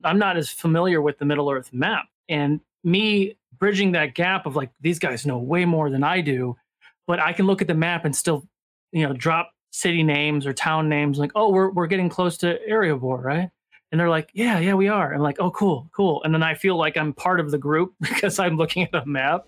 I'm not as familiar with the Middle Earth map. And me bridging that gap of like, these guys know way more than I do, but I can look at the map and still, drop city names or town names like, oh, we're getting close to Erebor, right? And they're like, yeah, we are. I'm like, oh, cool. And then I feel like I'm part of the group because I'm looking at a map.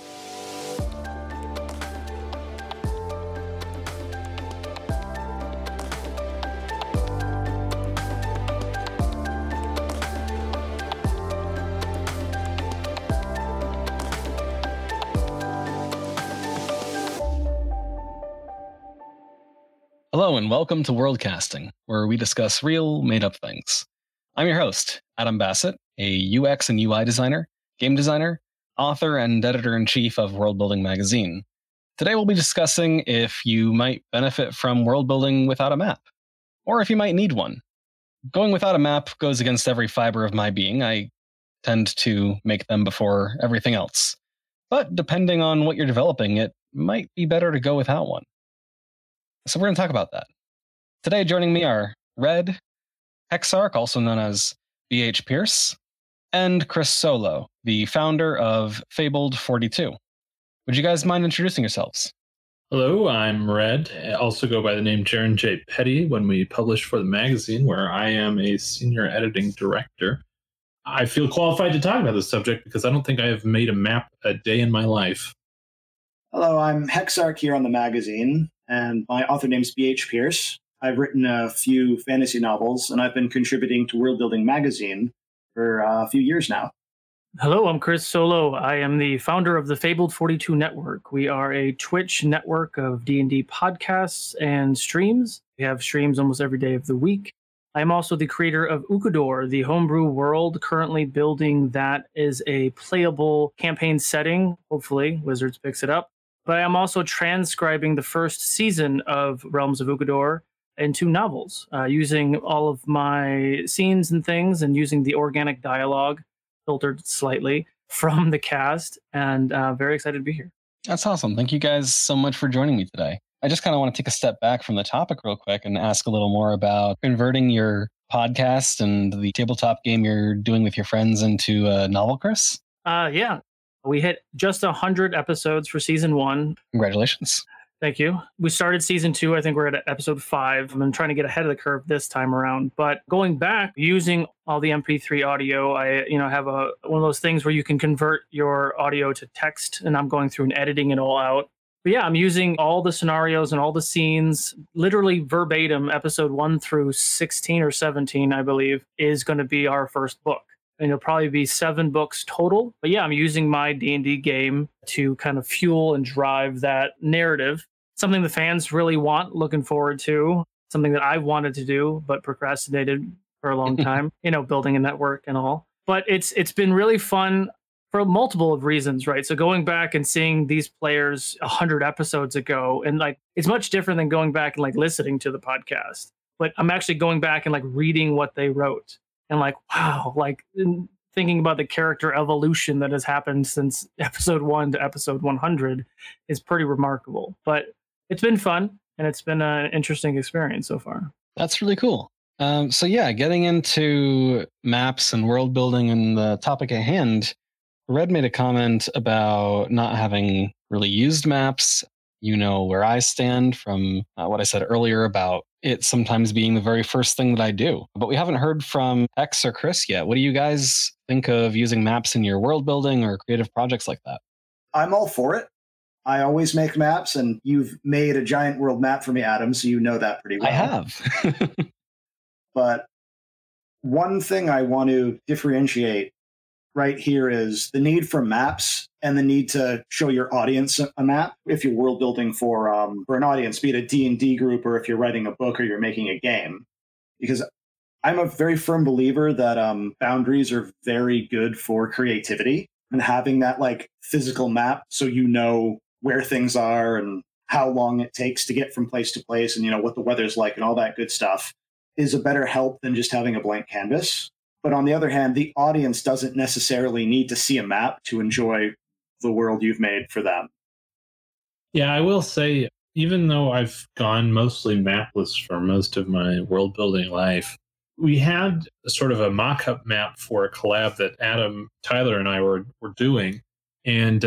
Hello and welcome to Worldcasting, where we discuss real, made-up things. I'm your host, Adam Bassett, a UX and UI designer, game designer, author, and editor-in-chief of World Building Magazine. Today we'll be discussing if you might benefit from world building without a map, or if you might need one. Going without a map goes against every fiber of my being. I tend to make them before everything else. But depending on what you're developing, it might be better to go without one. So we're going to talk about that. Today joining me are Red, Hexarch, also known as BH Pierce, and Chris Solo, the founder of Fabled 42. Would you guys mind introducing yourselves? Hello, I'm Red. I also go by the name Jaren J. Petty when we publish for the magazine, where I am a senior editing director. I feel qualified to talk about this subject because I don't think I have made a map a day in my life. Hello, I'm Hexarch here on the magazine, and my author name's BH Pierce. I've written a few fantasy novels, and I've been contributing to World Building Magazine for a few years now. Hello, I'm Chris Solo. I am the founder of the Fabled 42 Network. We are a Twitch network of D&D podcasts and streams. We have streams almost every day of the week. I'm also the creator of Ukador, the homebrew world, currently building that is a playable campaign setting. Hopefully, Wizards picks it up. But I'm also transcribing the first season of Realms of Ukador into novels, using all of my scenes and things and using the organic dialogue filtered slightly from the cast, and very excited to be here. That's awesome. Thank you guys so much for joining me today. I just kind of want to take a step back from the topic real quick and ask a little more about converting your podcast and the tabletop game you're doing with your friends into a novel, Chris. Yeah. We hit just 100 episodes for season 1. Congratulations. Thank you. We started season 2. I think we're at episode 5. I'm trying to get ahead of the curve this time around. But going back, using all the MP3 audio, I have one of those things where you can convert your audio to text, and I'm going through and editing it all out. But yeah, I'm using all the scenarios and all the scenes, literally verbatim. Episode 1 through 16 or 17, I believe, is going to be our first book. And it'll probably be 7 books total. But yeah, I'm using my D&D game to kind of fuel and drive that narrative. Something the fans really want, looking forward to. Something that I've wanted to do, but procrastinated for a long time, building a network and all. But it's been really fun for multiple of reasons, right? So going back and seeing these players 100 episodes ago, and it's much different than going back and listening to the podcast. But I'm actually going back and reading what they wrote. And wow, thinking about the character evolution that has happened since episode 1 to episode 100 is pretty remarkable. But it's been fun, and it's been an interesting experience so far. That's really cool. So yeah, getting into maps and world building and the topic at hand, Red made a comment about not having really used maps. You know where I stand from what I said earlier about it sometimes being the very first thing that I do. But we haven't heard from X or Chris yet. What do you guys think of using maps in your world building or creative projects like that? I'm all for it. I always make maps, and you've made a giant world map for me, Adam, so you know that pretty well. I have. But one thing I want to differentiate right here is the need for maps and the need to show your audience a map if you're world building for an audience, be it a D&D group or if you're writing a book or you're making a game. Because I'm a very firm believer that boundaries are very good for creativity, and having that physical map so you know where things are and how long it takes to get from place to place and what the weather's like and all that good stuff is a better help than just having a blank canvas. But on the other hand, the audience doesn't necessarily need to see a map to enjoy the world you've made for them. Yeah, I will say, even though I've gone mostly mapless for most of my world building life, we had sort of a mock-up map for a collab that Adam, Tyler, and I were doing. And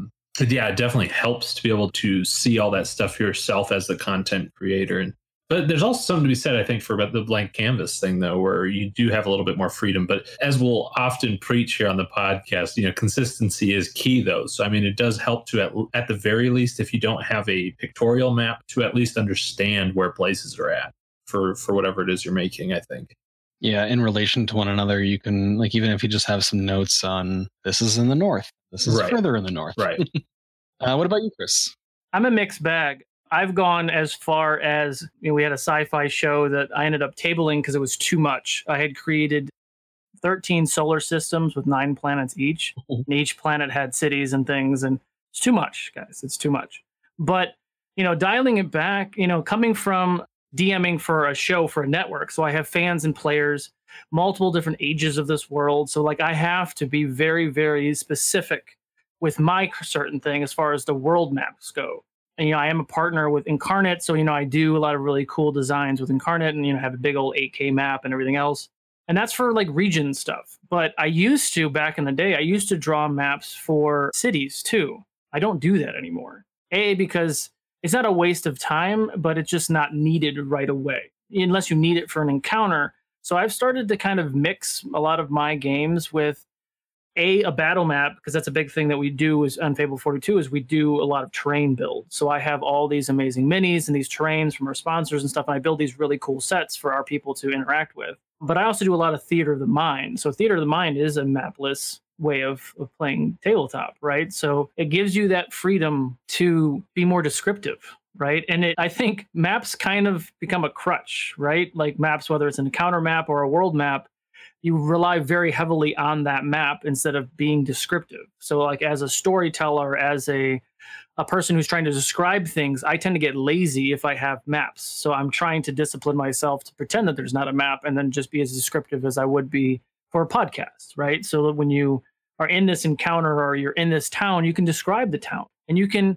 it definitely helps to be able to see all that stuff yourself as the content creator. But there's also something to be said, I think, for about the blank canvas thing, though, where you do have a little bit more freedom. But as we'll often preach here on the podcast, consistency is key, though. So, I mean, it does help to, at the very least, if you don't have a pictorial map, to at least understand where places are at for whatever it is you're making, I think. Yeah, in relation to one another, you can, like, even if you just have some notes on this is in the north, this is further in the north. Right. What about you, Chris? I'm a mixed bag. I've gone as far as, we had a sci-fi show that I ended up tabling because it was too much. I had created 13 solar systems with 9 planets each. And each planet had cities and things, and it's too much, guys. It's too much. But, dialing it back, coming from DMing for a show for a network. So I have fans and players, multiple different ages of this world. So I have to be very, very specific with my certain thing as far as the world maps go. And, I am a partner with Incarnate. So, I do a lot of really cool designs with Incarnate and, have a big old 8K map and everything else. And that's for region stuff. But I used to, back in the day, I used to draw maps for cities too. I don't do that anymore. Because it's not a waste of time, but it's just not needed right away, unless you need it for an encounter. So I've started to kind of mix a lot of my games with a battle map, because that's a big thing that we do is on Fable 42 is we do a lot of terrain builds. So I have all these amazing minis and these terrains from our sponsors and stuff, and I build these really cool sets for our people to interact with. But I also do a lot of theater of the mind. So theater of the mind is a mapless way of playing tabletop, right? So it gives you that freedom to be more descriptive, right? And I think maps kind of become a crutch, right? Like maps, whether it's an encounter map or a world map, you rely very heavily on that map instead of being descriptive. So as a storyteller, as a person who's trying to describe things, I tend to get lazy if I have maps. So I'm trying to discipline myself to pretend that there's not a map and then just be as descriptive as I would be for a podcast, right? So that when you are in this encounter or you're in this town, you can describe the town and you can,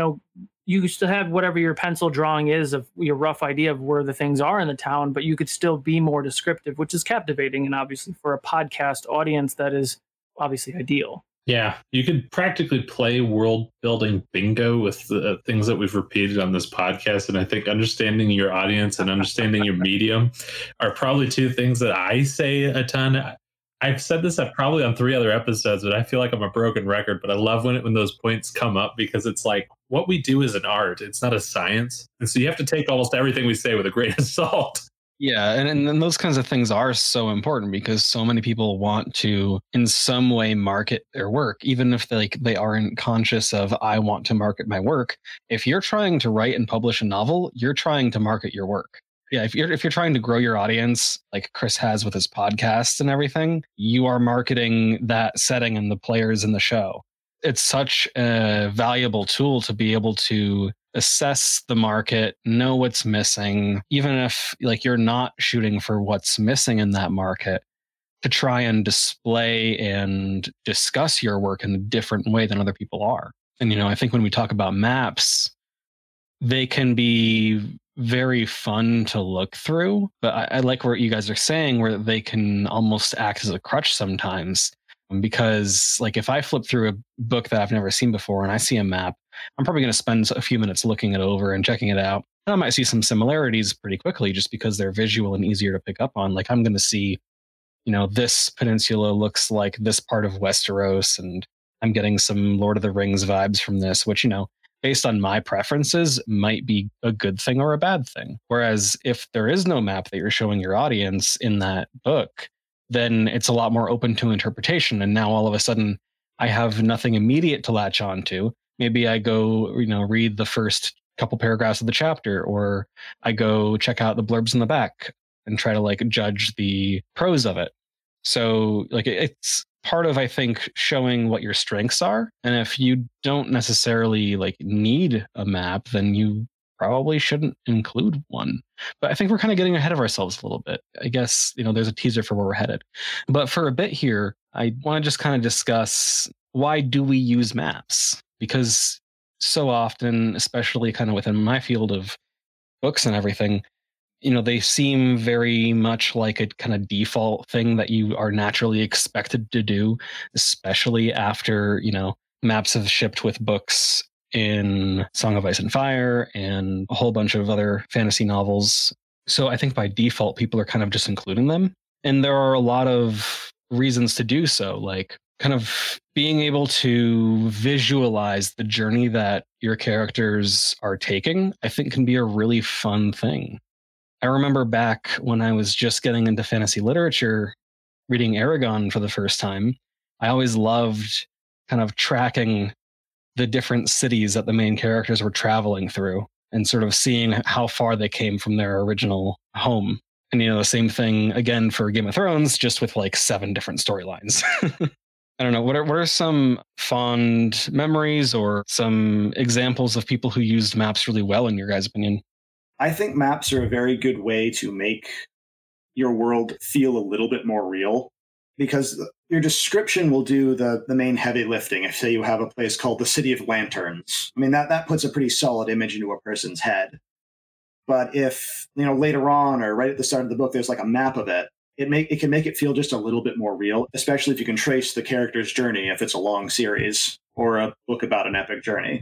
you still have whatever your pencil drawing is of your rough idea of where the things are in the town, but you could still be more descriptive, which is captivating. And obviously for a podcast audience, that is obviously ideal. Yeah, you could practically play world building bingo with the things that we've repeated on this podcast. And I think understanding your audience and understanding your medium are probably two things that I say a ton. I've said this probably on 3 other episodes, but I feel like I'm a broken record. But I love when those points come up, because it's like what we do is an art. It's not a science. And so you have to take almost everything we say with a grain of salt. Yeah, and those kinds of things are so important because so many people want to in some way market their work, even if they aren't conscious of I want to market my work. If you're trying to write and publish a novel, you're trying to market your work. Yeah, if you're trying to grow your audience like Chris has with his podcasts and everything, you are marketing that setting and the players in the show. It's such a valuable tool to be able to assess the market, know what's missing, even if you're not shooting for what's missing in that market, to try and display and discuss your work in a different way than other people are. And I think when we talk about maps, they can be very fun to look through, but I like what you guys are saying, where they can almost act as a crutch sometimes. Because if I flip through a book that I've never seen before and I see a map, I'm probably going to spend a few minutes looking it over and checking it out. And I might see some similarities pretty quickly just because they're visual and easier to pick up on. I'm going to see, this peninsula looks like this part of Westeros, and I'm getting some Lord of the Rings vibes from this, which, based on my preferences, might be a good thing or a bad thing. Whereas if there is no map that you're showing your audience in that book, then it's a lot more open to interpretation. And now all of a sudden I have nothing immediate to latch on to. Maybe I go, read the first couple paragraphs of the chapter, or I go check out the blurbs in the back and try to judge the prose of it. So it's part of, I think, showing what your strengths are. And if you don't necessarily need a map, then you probably shouldn't include one. But I think we're kind of getting ahead of ourselves a little bit. I guess, there's a teaser for where we're headed. But for a bit here, I want to just kind of discuss, why do we use maps? Because so often, especially kind of within my field of books and everything, they seem very much like a kind of default thing that you are naturally expected to do, especially after, maps have shipped with books in Song of Ice and Fire and a whole bunch of other fantasy novels. So I think by default, people are kind of just including them. And there are a lot of reasons to do so, like kind of being able to visualize the journey that your characters are taking, I think can be a really fun thing. I remember back when I was just getting into fantasy literature, reading Eragon for the first time, I always loved kind of tracking the different cities that the main characters were traveling through and sort of seeing how far they came from their original home. And, the same thing again for Game of Thrones, just with like 7 different storylines. I don't know. What are some fond memories or some examples of people who used maps really well, in your guys' opinion? I think maps are a very good way to make your world feel a little bit more real, because your description will do the main heavy lifting. If, say, you have a place called the City of Lanterns, I mean, that puts a pretty solid image into a person's head. But if, later on or right at the start of the book, there's like a map of it, it can make it feel just a little bit more real, especially if you can trace the character's journey, if it's a long series or a book about an epic journey.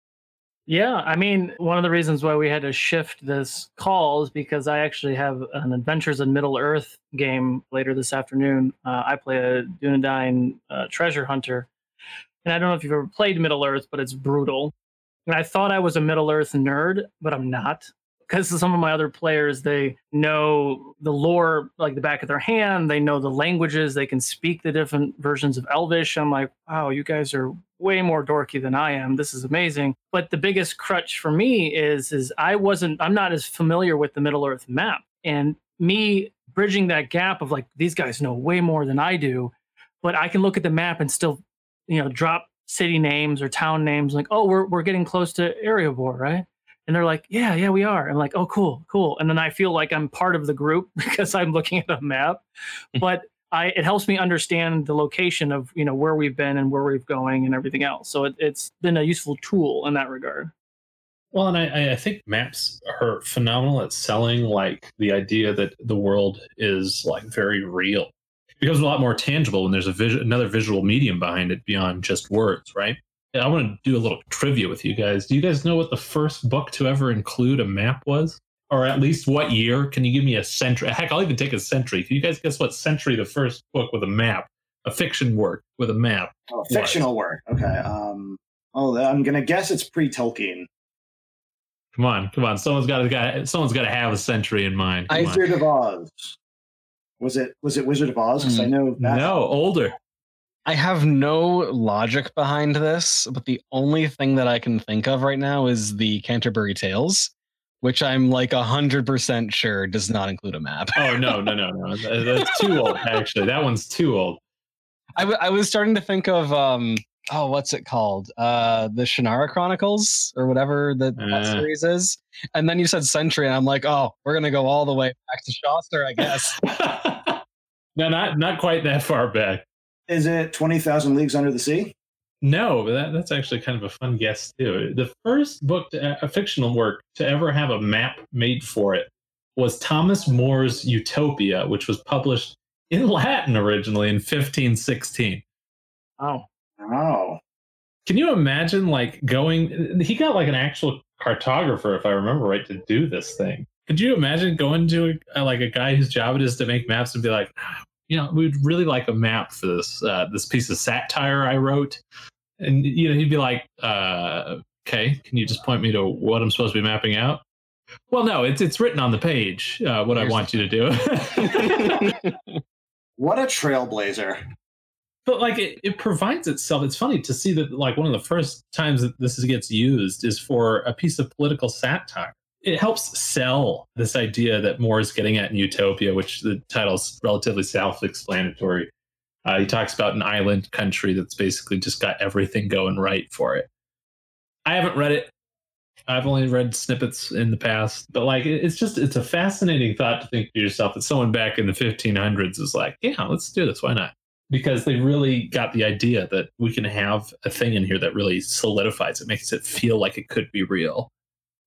Yeah, I mean, one of the reasons why we had to shift this call is because I actually have an Adventures in Middle-earth game later this afternoon. I play a Dunedain treasure hunter. And I don't know if you've ever played Middle-earth, but it's brutal. And I thought I was a Middle-earth nerd, but I'm not. Because some of my other players, they know the lore like the back of their hand. They know the languages. They can speak the different versions of Elvish. I'm like, wow, you guys are way more dorky than I am. This is amazing. But the biggest crutch for me is I'm not as familiar with the Middle-earth map. And me bridging that gap of like, these guys know way more than I do. But I can look at the map and still, drop city names or town names like, oh, we're getting close to Erebor, right? And they're like, yeah, we are. I'm like, oh, cool. And then I feel like I'm part of the group because I'm looking at a map. But it helps me understand the location of, where we've been and where we're going and everything else. So it's been a useful tool in that regard. Well, and I think maps are phenomenal at selling like the idea that the world is like very real. It becomes a lot more tangible when there's another visual medium behind it beyond just words, right? I want to do a little trivia with you guys. Do you guys know what the first book to ever include a map was? Or at least what year? Can you give me a century? Heck, I'll even take a century. Can you guys guess what century the first book with a map, a fiction work with a map? Oh, fictional work. Okay. I'm going to guess it's pre-Tolkien. Come on. Someone's got to have a century in mind. Wizard of Oz. Was it Wizard of Oz? Because I know that. No, older. I have no logic behind this, but the only thing that I can think of right now is the Canterbury Tales, which I'm like 100% sure does not include a map. Oh, no. That's too old, actually. That one's too old. I was starting to think of, what's it called? The Shannara Chronicles or whatever that series is. And then you said century, and I'm like, oh, we're going to go all the way back to Chaucer, I guess. No, not quite that far back. Is it 20,000 Leagues Under the Sea? No, but that's actually kind of a fun guess, too. The first book, a fictional work, to ever have a map made for it was Thomas More's Utopia, which was published in Latin originally in 1516. Oh. Can you imagine, like, going... He got, like, an actual cartographer, if I remember right, to do this thing. Could you imagine going to, a guy whose job it is to make maps and be like... we'd really like a map for this piece of satire I wrote. And, he'd be like, okay, can you just point me to what I'm supposed to be mapping out? Well, no, it's written on the page, what I want you to do. What a trailblazer. But, like, it provides itself. It's funny to see that, like, one of the first times that this gets used is for a piece of political satire. It helps sell this idea that Moore is getting at in Utopia, which the title's relatively self-explanatory. He talks about an island country that's basically just got everything going right for it. I haven't read it. I've only read snippets in the past, but like it's a fascinating thought to think to yourself that someone back in the 1500s is like, yeah, let's do this. Why not? Because they really got the idea that we can have a thing in here that really solidifies it, makes it feel like it could be real.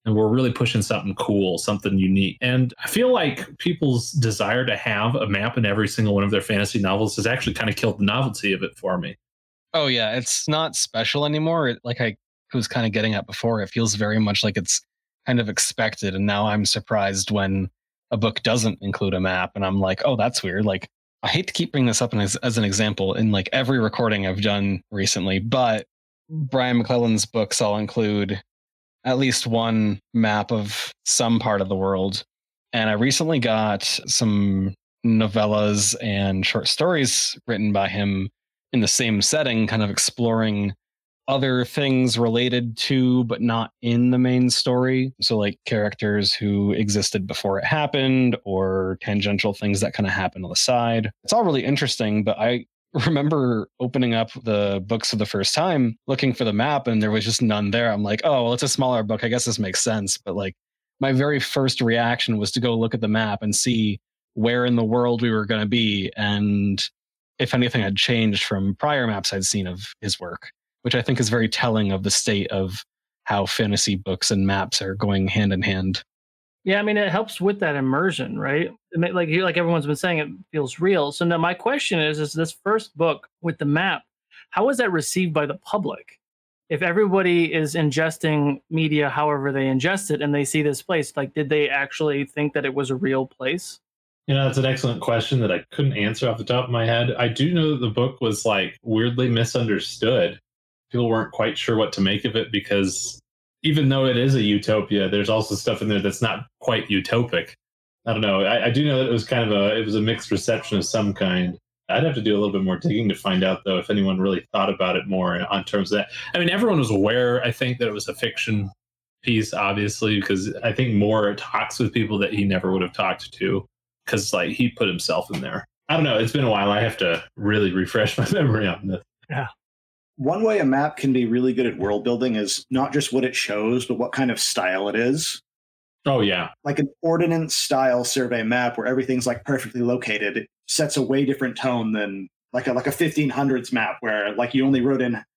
and we're really pushing something cool, something unique. And I feel like people's desire to have a map in every single one of their fantasy novels has actually kind of killed the novelty of it for me. Oh yeah, it's not special anymore. Like I was kind of getting at before, it feels very much like it's kind of expected. And now I'm surprised when a book doesn't include a map, and I'm like, oh, that's weird. Like I hate to keep bringing this up as an example in like every recording I've done recently, but Brian McClellan's books all include at least one map of some part of the world. And I recently got some novellas and short stories written by him in the same setting, kind of exploring other things related to, but not in the main story. So like characters who existed before it happened, or tangential things that kind of happen on the side. It's all really interesting, but I remember opening up the books for the first time, looking for the map, and there was just none there. I'm like, oh, well, it's a smaller book. I guess this makes sense. But like my very first reaction was to go look at the map and see where in the world we were going to be, and if anything had changed from prior maps I'd seen of his work, which I think is very telling of the state of how fantasy books and maps are going hand in hand. Yeah, I mean, it helps with that immersion, right? Like everyone's been saying, it feels real. So now my question is this first book with the map, how is that received by the public? If everybody is ingesting media however they ingest it and they see this place, like, did they actually think that it was a real place? You know, that's an excellent question that I couldn't answer off the top of my head. I do know that the book was like weirdly misunderstood. People weren't quite sure what to make of it, because even though it is a utopia, there's also stuff in there that's not quite utopic. I don't know. I do know that it was kind of a mixed reception of some kind. I'd have to do a little bit more digging to find out, though, if anyone really thought about it more on terms of that. I mean, everyone was aware, I think, that it was a fiction piece, obviously, because I think Moore talks with people that he never would have talked to, because like he put himself in there. I don't know. It's been a while. I have to really refresh my memory on this. Yeah. One way a map can be really good at world building is not just what it shows, but what kind of style it is. Oh, yeah. Like an ordnance style survey map where everything's like perfectly located, it sets a way different tone than like a 1500s map where like you only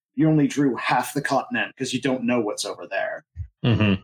drew half the continent because you don't know what's over there. Mm-hmm.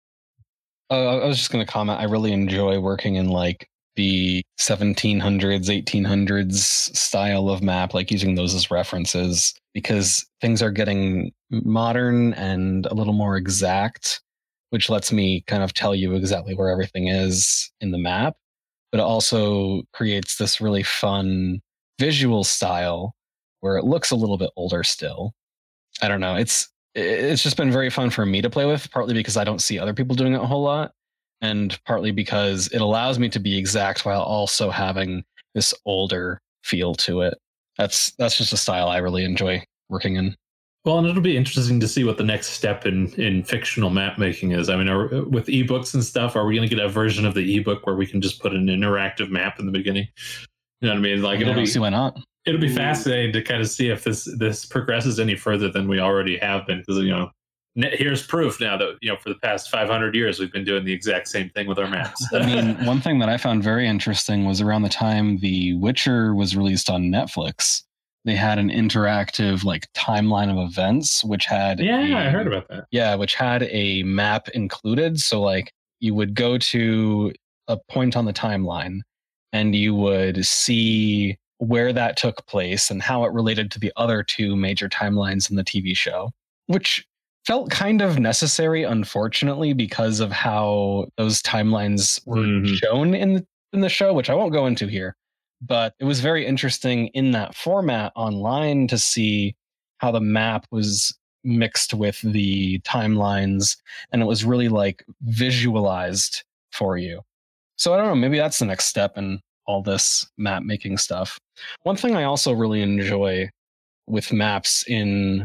I was just going to comment. I really enjoy working in like the 1700s, 1800s style of map, like using those as references, because things are getting modern and a little more exact, which lets me kind of tell you exactly where everything is in the map. But it also creates this really fun visual style where it looks a little bit older still. I don't know. It's just been very fun for me to play with, partly because I don't see other people doing it a whole lot, and partly because it allows me to be exact while also having this older feel to it. That's just a style I really enjoy working in. Well, and it'll be interesting to see what the next step in fictional map making is. I mean, with ebooks and stuff, are we going to get a version of the ebook where we can just put an interactive map in the beginning? You know what I mean? Like, it'll be, see why not. It'll be fascinating to kind of see if this progresses any further than we already have been, because here's proof now that for the past 500 years we've been doing the exact same thing with our maps. I mean, one thing that I found very interesting was around the time The Witcher was released on Netflix, they had an interactive like timeline of events, which had I heard about that. Yeah, which had a map included. So like you would go to a point on the timeline and you would see where that took place and how it related to the other two major timelines in the TV show, which felt kind of necessary, unfortunately, because of how those timelines were shown in the show, which I won't go into here. But it was very interesting in that format online to see how the map was mixed with the timelines, and it was really like visualized for you. So I don't know, maybe that's the next step in all this map making stuff. One thing I also really enjoy with maps in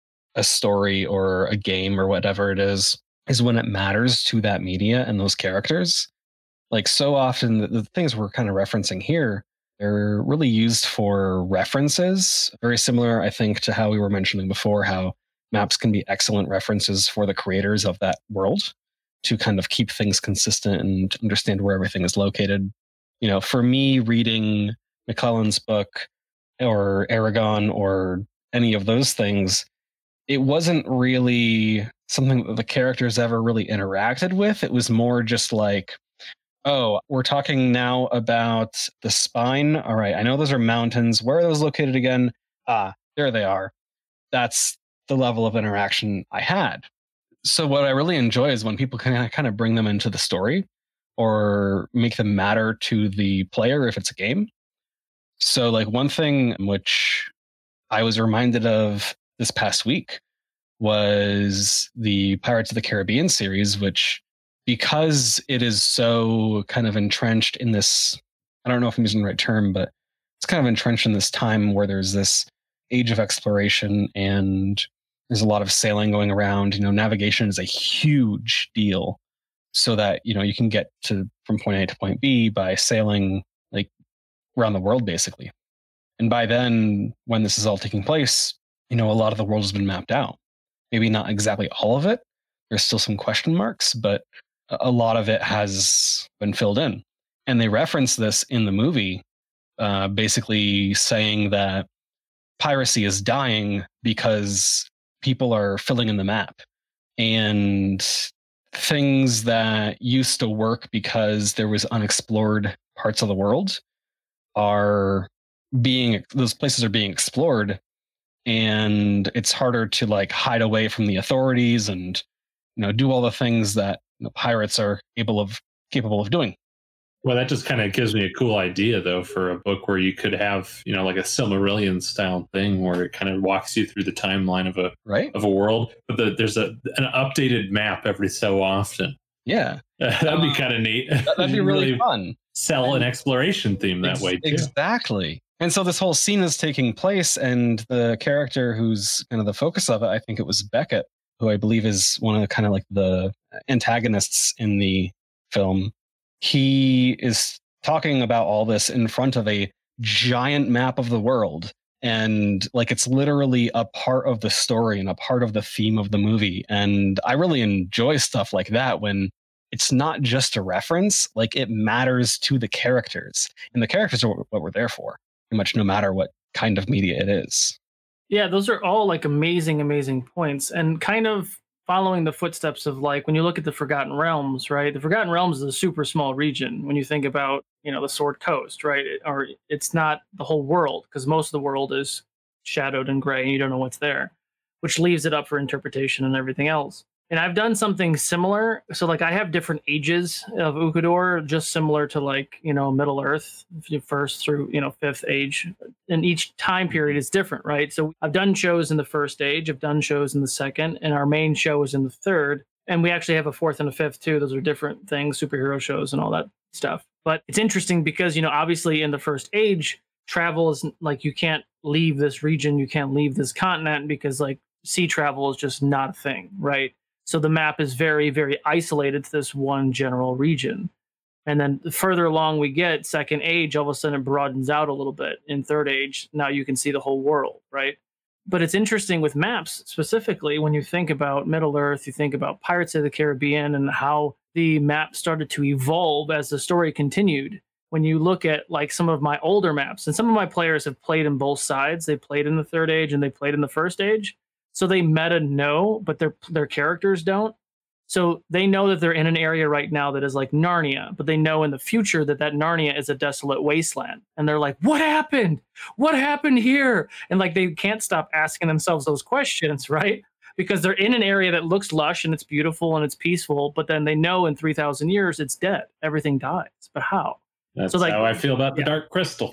a story or a game or whatever it is when it matters to that media and those characters. Like so often the things we're kind of referencing here, they're really used for references. Very similar, I think, to how we were mentioning before, how maps can be excellent references for the creators of that world to kind of keep things consistent and understand where everything is located. For me, reading McClellan's book or Aragon or any of those things, it wasn't really something that the characters ever really interacted with. It was more just like, oh, we're talking now about the spine. All right, I know those are mountains. Where are those located again? Ah, there they are. That's the level of interaction I had. So what I really enjoy is when people can kind of bring them into the story or make them matter to the player if it's a game. So like one thing which I was reminded of this past week was the Pirates of the Caribbean series, which, because it is so kind of entrenched in this, I don't know if I'm using the right term, but it's kind of entrenched in this time where there's this age of exploration and there's a lot of sailing going around. You know, navigation is a huge deal so that, you know, you can get to from point A to point B by sailing like around the world, basically. And by then, when this is all taking place, you know, a lot of the world has been mapped out. Maybe not exactly all of it. There's still some question marks, but a lot of it has been filled in. And they reference this in the movie, basically saying that piracy is dying because people are filling in the map. And things that used to work because there was unexplored parts of the world those places are being explored, and it's harder to like hide away from the authorities and, you know, do all the things that pirates are capable of doing. Well, that just kind of gives me a cool idea, though, for a book where you could have, you know, like a Silmarillion style thing where it kind of walks you through the timeline of a world, but there's an updated map every so often. Yeah, that'd be kind of neat. That'd be really fun. Sell an exploration theme that way too. Exactly. And so this whole scene is taking place, and the character who's kind of the focus of it, I think it was Beckett, who I believe is one of the kind of like the antagonists in the film. He is talking about all this in front of a giant map of the world. And like, it's literally a part of the story and a part of the theme of the movie. And I really enjoy stuff like that when it's not just a reference, like it matters to the characters. And the characters are what we're there for, pretty much no matter what kind of media it is. Yeah, those are all like amazing points, and kind of following the footsteps of like when you look at the Forgotten Realms, right? The Forgotten Realms is a super small region when you think about, you know, the Sword Coast, right? Or it's not the whole world, because most of the world is shadowed and gray and you don't know what's there, which leaves it up for interpretation and everything else. And I've done something similar. So like I have different ages of Ukador, just similar to like, you know, Middle Earth, first through, you know, fifth age. And each time period is different, right? So I've done shows in the first age, I've done shows in the second, and our main show is in the third. And we actually have a fourth and a fifth too. Those are different things, superhero shows and all that stuff. But it's interesting because, you know, obviously in the first age, travel is like, you can't leave this region, you can't leave this continent because like sea travel is just not a thing, right? So the map is very, very isolated to this one general region. And then the further along we get, second age, all of a sudden it broadens out a little bit. In third age, now you can see the whole world, right? But it's interesting with maps, specifically when you think about Middle Earth, you think about Pirates of the Caribbean and how the map started to evolve as the story continued. When you look at like some of my older maps, and some of my players have played in both sides, they played in the third age and they played in the first age. So they meta know, but their characters don't. So they know that they're in an area right now that is like Narnia, but they know in the future that Narnia is a desolate wasteland. And they're like, what happened? What happened here? And like, they can't stop asking themselves those questions, right? Because they're in an area that looks lush and it's beautiful and it's peaceful, but then they know in 3,000 years it's dead. Everything dies. But how? That's so like, how I feel about the Dark Crystal.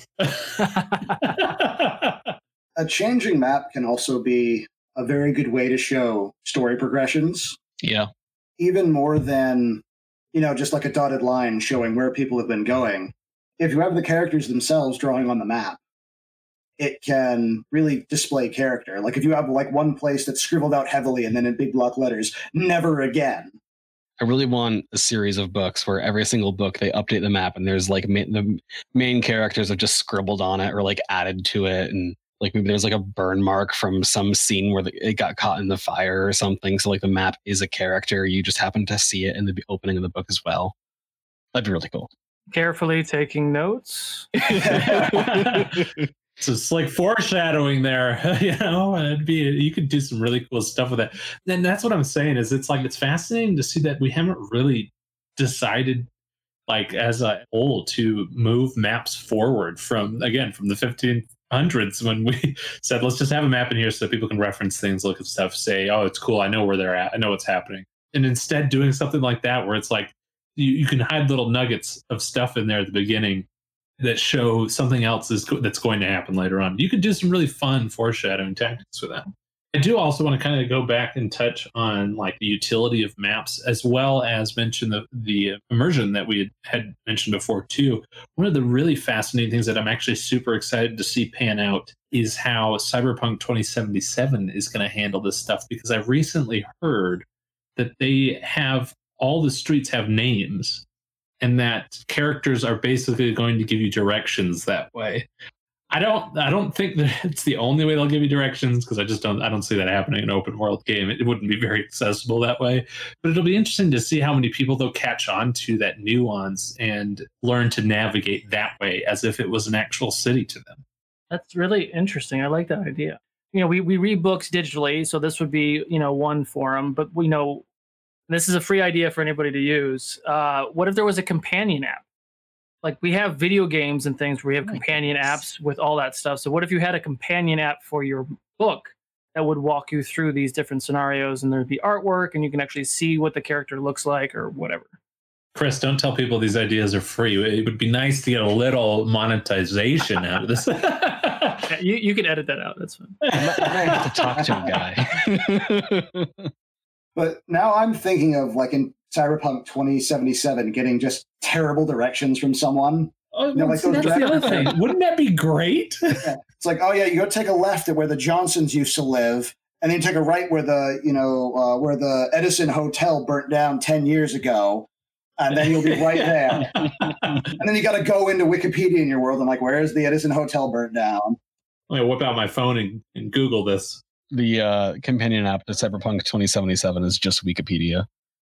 A changing map can also be a very good way to show story progressions. Yeah. Even more than, you know, just like a dotted line showing where people have been going. If you have the characters themselves drawing on the map, it can really display character. Like if you have like one place that's scribbled out heavily and then in big block letters, never again. I really want a series of books where every single book they update the map and there's like the main characters have just scribbled on it or like added to it, and like maybe there's like a burn mark from some scene where it got caught in the fire or something. So like the map is a character. You just happen to see it in the opening of the book as well. That'd be really cool. Carefully taking notes. So it's like foreshadowing there, you could do some really cool stuff with that. And that's what I'm saying is it's fascinating to see that we haven't really decided like as a whole to move maps forward from the 1500s when we said, let's just have a map in here so people can reference things, look at stuff, say, oh, it's cool. I know where they're at. I know what's happening. And instead doing something like that, where it's like, you can hide little nuggets of stuff in there at the beginning that show something else that's going to happen later on. You could do some really fun foreshadowing tactics with that. I do also want to kind of go back and touch on like the utility of maps, as well as mention the immersion that we had mentioned before too. One of the really fascinating things that I'm actually super excited to see pan out is how Cyberpunk 2077 is going to handle this stuff, because I recently heard that all the streets have names, and that characters are basically going to give you directions that way. I don't think that it's the only way they'll give you directions, because I don't see that happening in an open world game. It wouldn't be very accessible that way. But it'll be interesting to see how many people they'll catch on to that nuance and learn to navigate that way as if it was an actual city to them. That's really interesting. I like that idea. We read books digitally, so this would be, one forum, but we know this is a free idea for anybody to use. What if there was a companion app? Like we have video games and things where we have companion apps with all that stuff. So what if you had a companion app for your book that would walk you through these different scenarios, and there'd be artwork and you can actually see what the character looks like or whatever? Chris, don't tell people these ideas are free. It would be nice to get a little monetization out of this. You can edit that out. That's fine. I have to talk to a guy. But now I'm thinking of like in Cyberpunk 2077 getting just terrible directions from someone. Oh, like that's the other thing. Wouldn't that be great? Yeah. It's like, oh yeah, you go take a left at where the Johnsons used to live, and then you take a right where where the Edison Hotel burnt down 10 years ago, and then you'll be right there. And then you got to go into Wikipedia in your world and like, where is the Edison Hotel burnt down? I'm gonna whip out my phone and Google this. The companion app to Cyberpunk 2077 is just Wikipedia.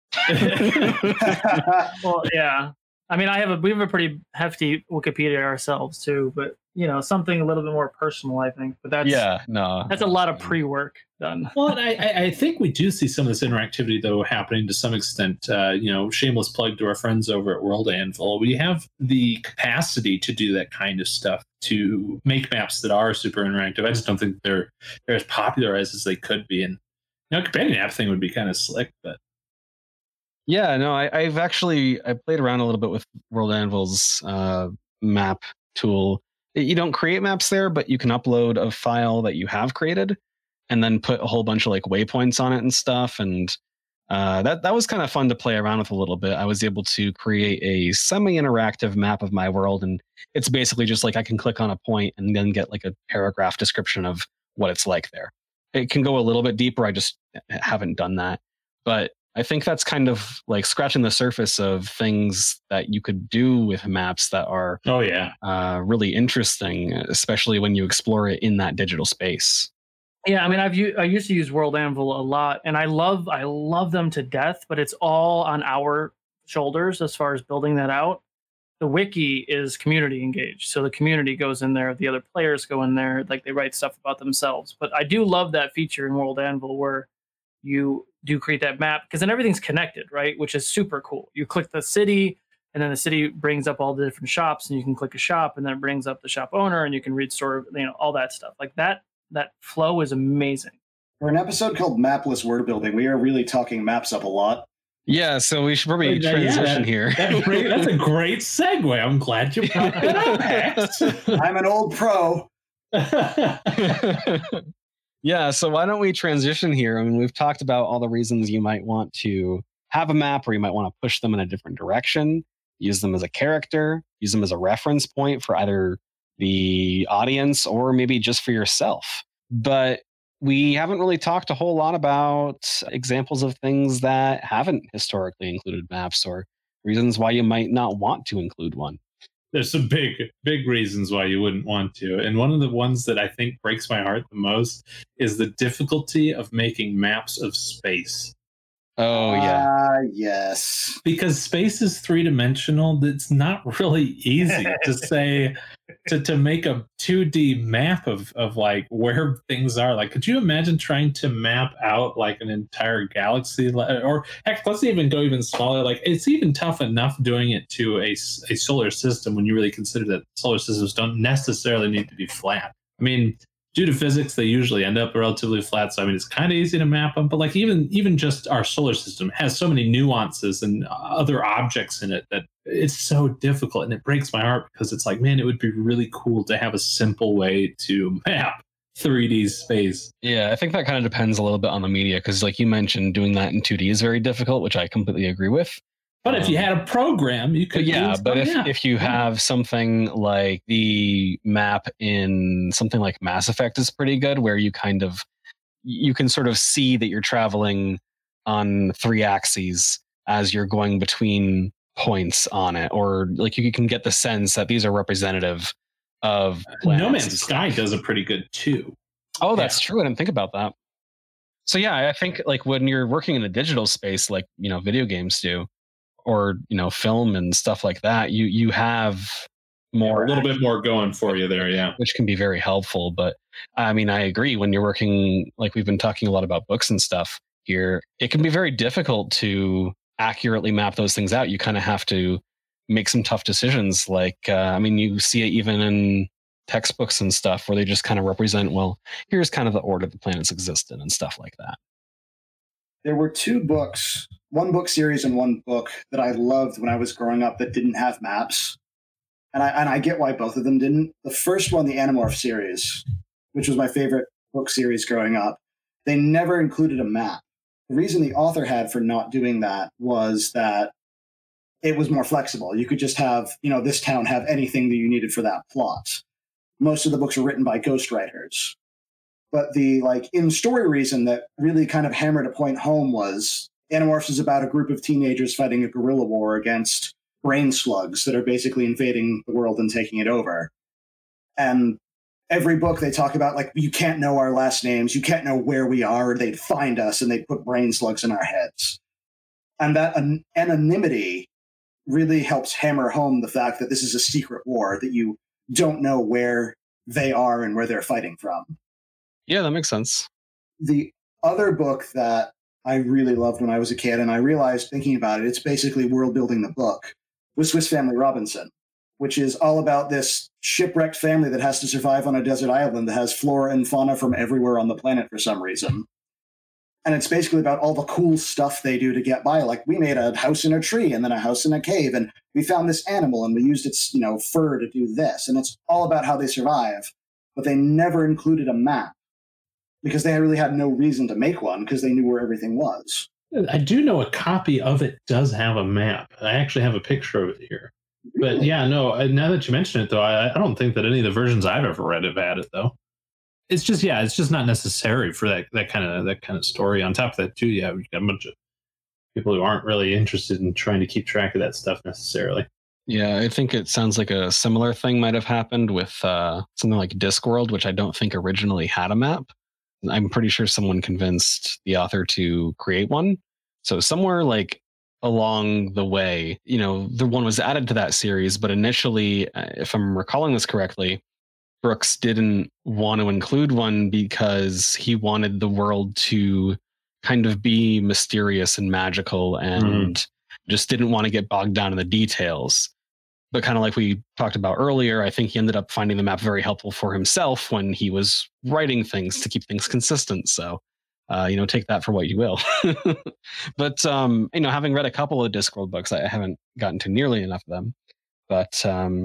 Well, yeah. I mean, we have a pretty hefty Wikipedia ourselves too, but something a little bit more personal, I think. But that's a lot of pre-work done. Well, I think we do see some of this interactivity though happening to some extent. Shameless plug to our friends over at World Anvil. We have the capacity to do that kind of stuff, to make maps that are super interactive. I just don't think they're as popularized as they could be. And companion app thing would be kind of slick, but. Yeah, no, I played around a little bit with World Anvil's map tool. You don't create maps there, but you can upload a file that you have created and then put a whole bunch of like waypoints on it and stuff. And that was kind of fun to play around with a little bit. I was able to create a semi-interactive map of my world, and it's basically just like I can click on a point and then get like a paragraph description of what it's like there. It can go a little bit deeper. I just haven't done that. But I think that's kind of like scratching the surface of things that you could do with maps that are really interesting, especially when you explore it in that digital space. Yeah, I mean, I used to use World Anvil a lot, and I love them to death, but it's all on our shoulders as far as building that out. The wiki is community engaged, so the community goes in there, the other players go in there, like they write stuff about themselves. But I do love that feature in World Anvil where you do create that map, because then everything's connected, right? Which is super cool. You click the city, and then the city brings up all the different shops, and you can click a shop, and then it brings up the shop owner, and you can read store, all that stuff. Like that flow is amazing. For an episode called Mapless Word Building, we are really talking maps up a lot. Yeah, so we should probably transition here. That's a great segue. I'm glad you brought that up, Max. I'm an old pro. Yeah, so why don't we transition here? I mean, we've talked about all the reasons you might want to have a map, or you might want to push them in a different direction, use them as a character, use them as a reference point for either the audience or maybe just for yourself. But we haven't really talked a whole lot about examples of things that haven't historically included maps, or reasons why you might not want to include one. There's some big reasons why you wouldn't want to. And one of the ones that I think breaks my heart the most is the difficulty of making maps of space. Oh, yeah. Yes. Because space is three-dimensional, it's not really easy to say to make a 2D map of like where things are. Like, could you imagine trying to map out like an entire galaxy? Or heck, let's even go even smaller. Like, it's even tough enough doing it to a solar system when you really consider that solar systems don't necessarily need to be flat. I mean, due to physics, they usually end up relatively flat. So, I mean, it's kind of easy to map them. But like even just our solar system has so many nuances and other objects in it that it's so difficult. And it breaks my heart because it's like, man, it would be really cool to have a simple way to map 3D space. Yeah, I think that kind of depends a little bit on the media because, like you mentioned, doing that in 2D is very difficult, which I completely agree with. But if you had a program, you could. If you have something like the map in something like Mass Effect is pretty good, where you can sort of see that you're traveling on 3 axes as you're going between points on it, or like you can get the sense that these are representative of planets. No Man's Sky does it pretty good too. Oh, that's true. I didn't think about that. So yeah, I think like when you're working in a digital space, like video games do, or film and stuff like that, you have more, a little bit more going for you there, yeah, which can be very helpful. But I mean, I agree, when you're working, like we've been talking a lot about books and stuff here, it can be very difficult to accurately map those things out. You kind of have to make some tough decisions. Like I mean, you see it even in textbooks and stuff where they just kind of represent, well, here's kind of the order the planets exist in and stuff like that. There were 2 books, one book series and one book that I loved when I was growing up that didn't have maps. And I get why both of them didn't. The first one, the Animorph series, which was my favorite book series growing up, they never included a map. The reason the author had for not doing that was that it was more flexible. You could just have, this town have anything that you needed for that plot. Most of the books were written by ghostwriters. But the in-story reason that really kind of hammered a point home was Animorphs is about a group of teenagers fighting a guerrilla war against brain slugs that are basically invading the world and taking it over. And every book they talk about, like, you can't know our last names, you can't know where we are, or they'd find us and they'd put brain slugs in our heads. And that anonymity really helps hammer home the fact that this is a secret war, that you don't know where they are and where they're fighting from. Yeah, that makes sense. The other book that I really loved when I was a kid, and I realized thinking about it, it's basically world building the book, was Swiss Family Robinson, which is all about this shipwrecked family that has to survive on a desert island that has flora and fauna from everywhere on the planet for some reason. And it's basically about all the cool stuff they do to get by. Like, we made a house in a tree and then a house in a cave, and we found this animal and we used its, fur to do this. And it's all about how they survive. But they never included a map because they really had no reason to make one because they knew where everything was. I do know a copy of it does have a map. I actually have a picture of it here. Really? But yeah, no, now that you mention it, though, I don't think that any of the versions I've ever read have had it, though. It's just not necessary for that kind of story. On top of that, too, yeah, we've got a bunch of people who aren't really interested in trying to keep track of that stuff necessarily. Yeah, I think it sounds like a similar thing might have happened with something like Discworld, which I don't think originally had a map. I'm pretty sure someone convinced the author to create one. So somewhere like along the way, the one was added to that series, but initially, if I'm recalling this correctly, Brooks didn't want to include one because he wanted the world to kind of be mysterious and magical and just didn't want to get bogged down in the details. But kind of like we talked about earlier, I think he ended up finding the map very helpful for himself when he was writing things to keep things consistent. So, take that for what you will. But, having read a couple of Discworld books, I haven't gotten to nearly enough of them. But,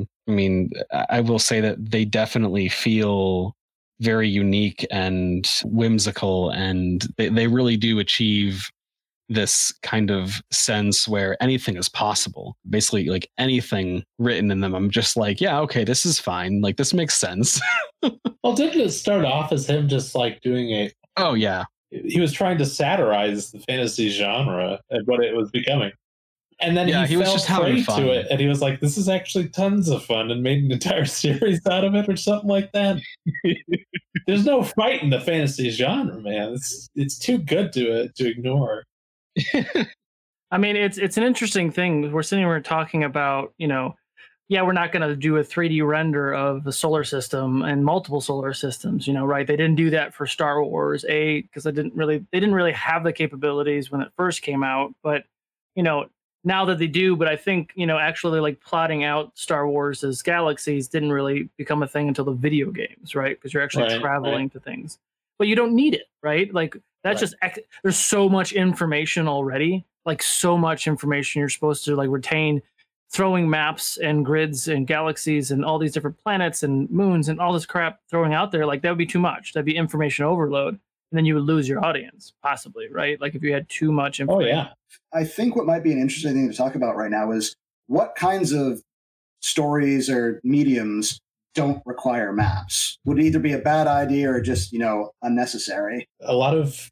I will say that they definitely feel very unique and whimsical, and they really do achieve this kind of sense where anything is possible. Basically, like anything written in them, I'm just like, yeah, okay, this is fine. Like, this makes sense. Well, didn't it start off as him just like doing Oh, yeah. He was trying to satirize the fantasy genre and what it was becoming. And then he was just having fun to it, and he was like, this is actually tons of fun, and made an entire series out of it or something like that. There's no fight in the fantasy genre, man. It's too good to ignore. I mean, it's an interesting thing. We're sitting here talking about, yeah, we're not going to do a 3D render of the solar system and multiple solar systems, right? They didn't do that for Star Wars, because they didn't really have the capabilities when it first came out. But, now that they do, but I think, actually like plotting out Star Wars as galaxies didn't really become a thing until the video games, right? Because you're actually traveling to things. But you don't need it, right? Like that's just, there's so much information already, like so much information you're supposed to like retain. Throwing maps and grids and galaxies and all these different planets and moons and all this crap throwing out there, like that would be too much. That'd be information overload. And then you would lose your audience, possibly, right? Like if you had too much information. Oh, yeah. I think what might be an interesting thing to talk about right now is what kinds of stories or mediums don't require maps. Would either be a bad idea or just, unnecessary. A lot of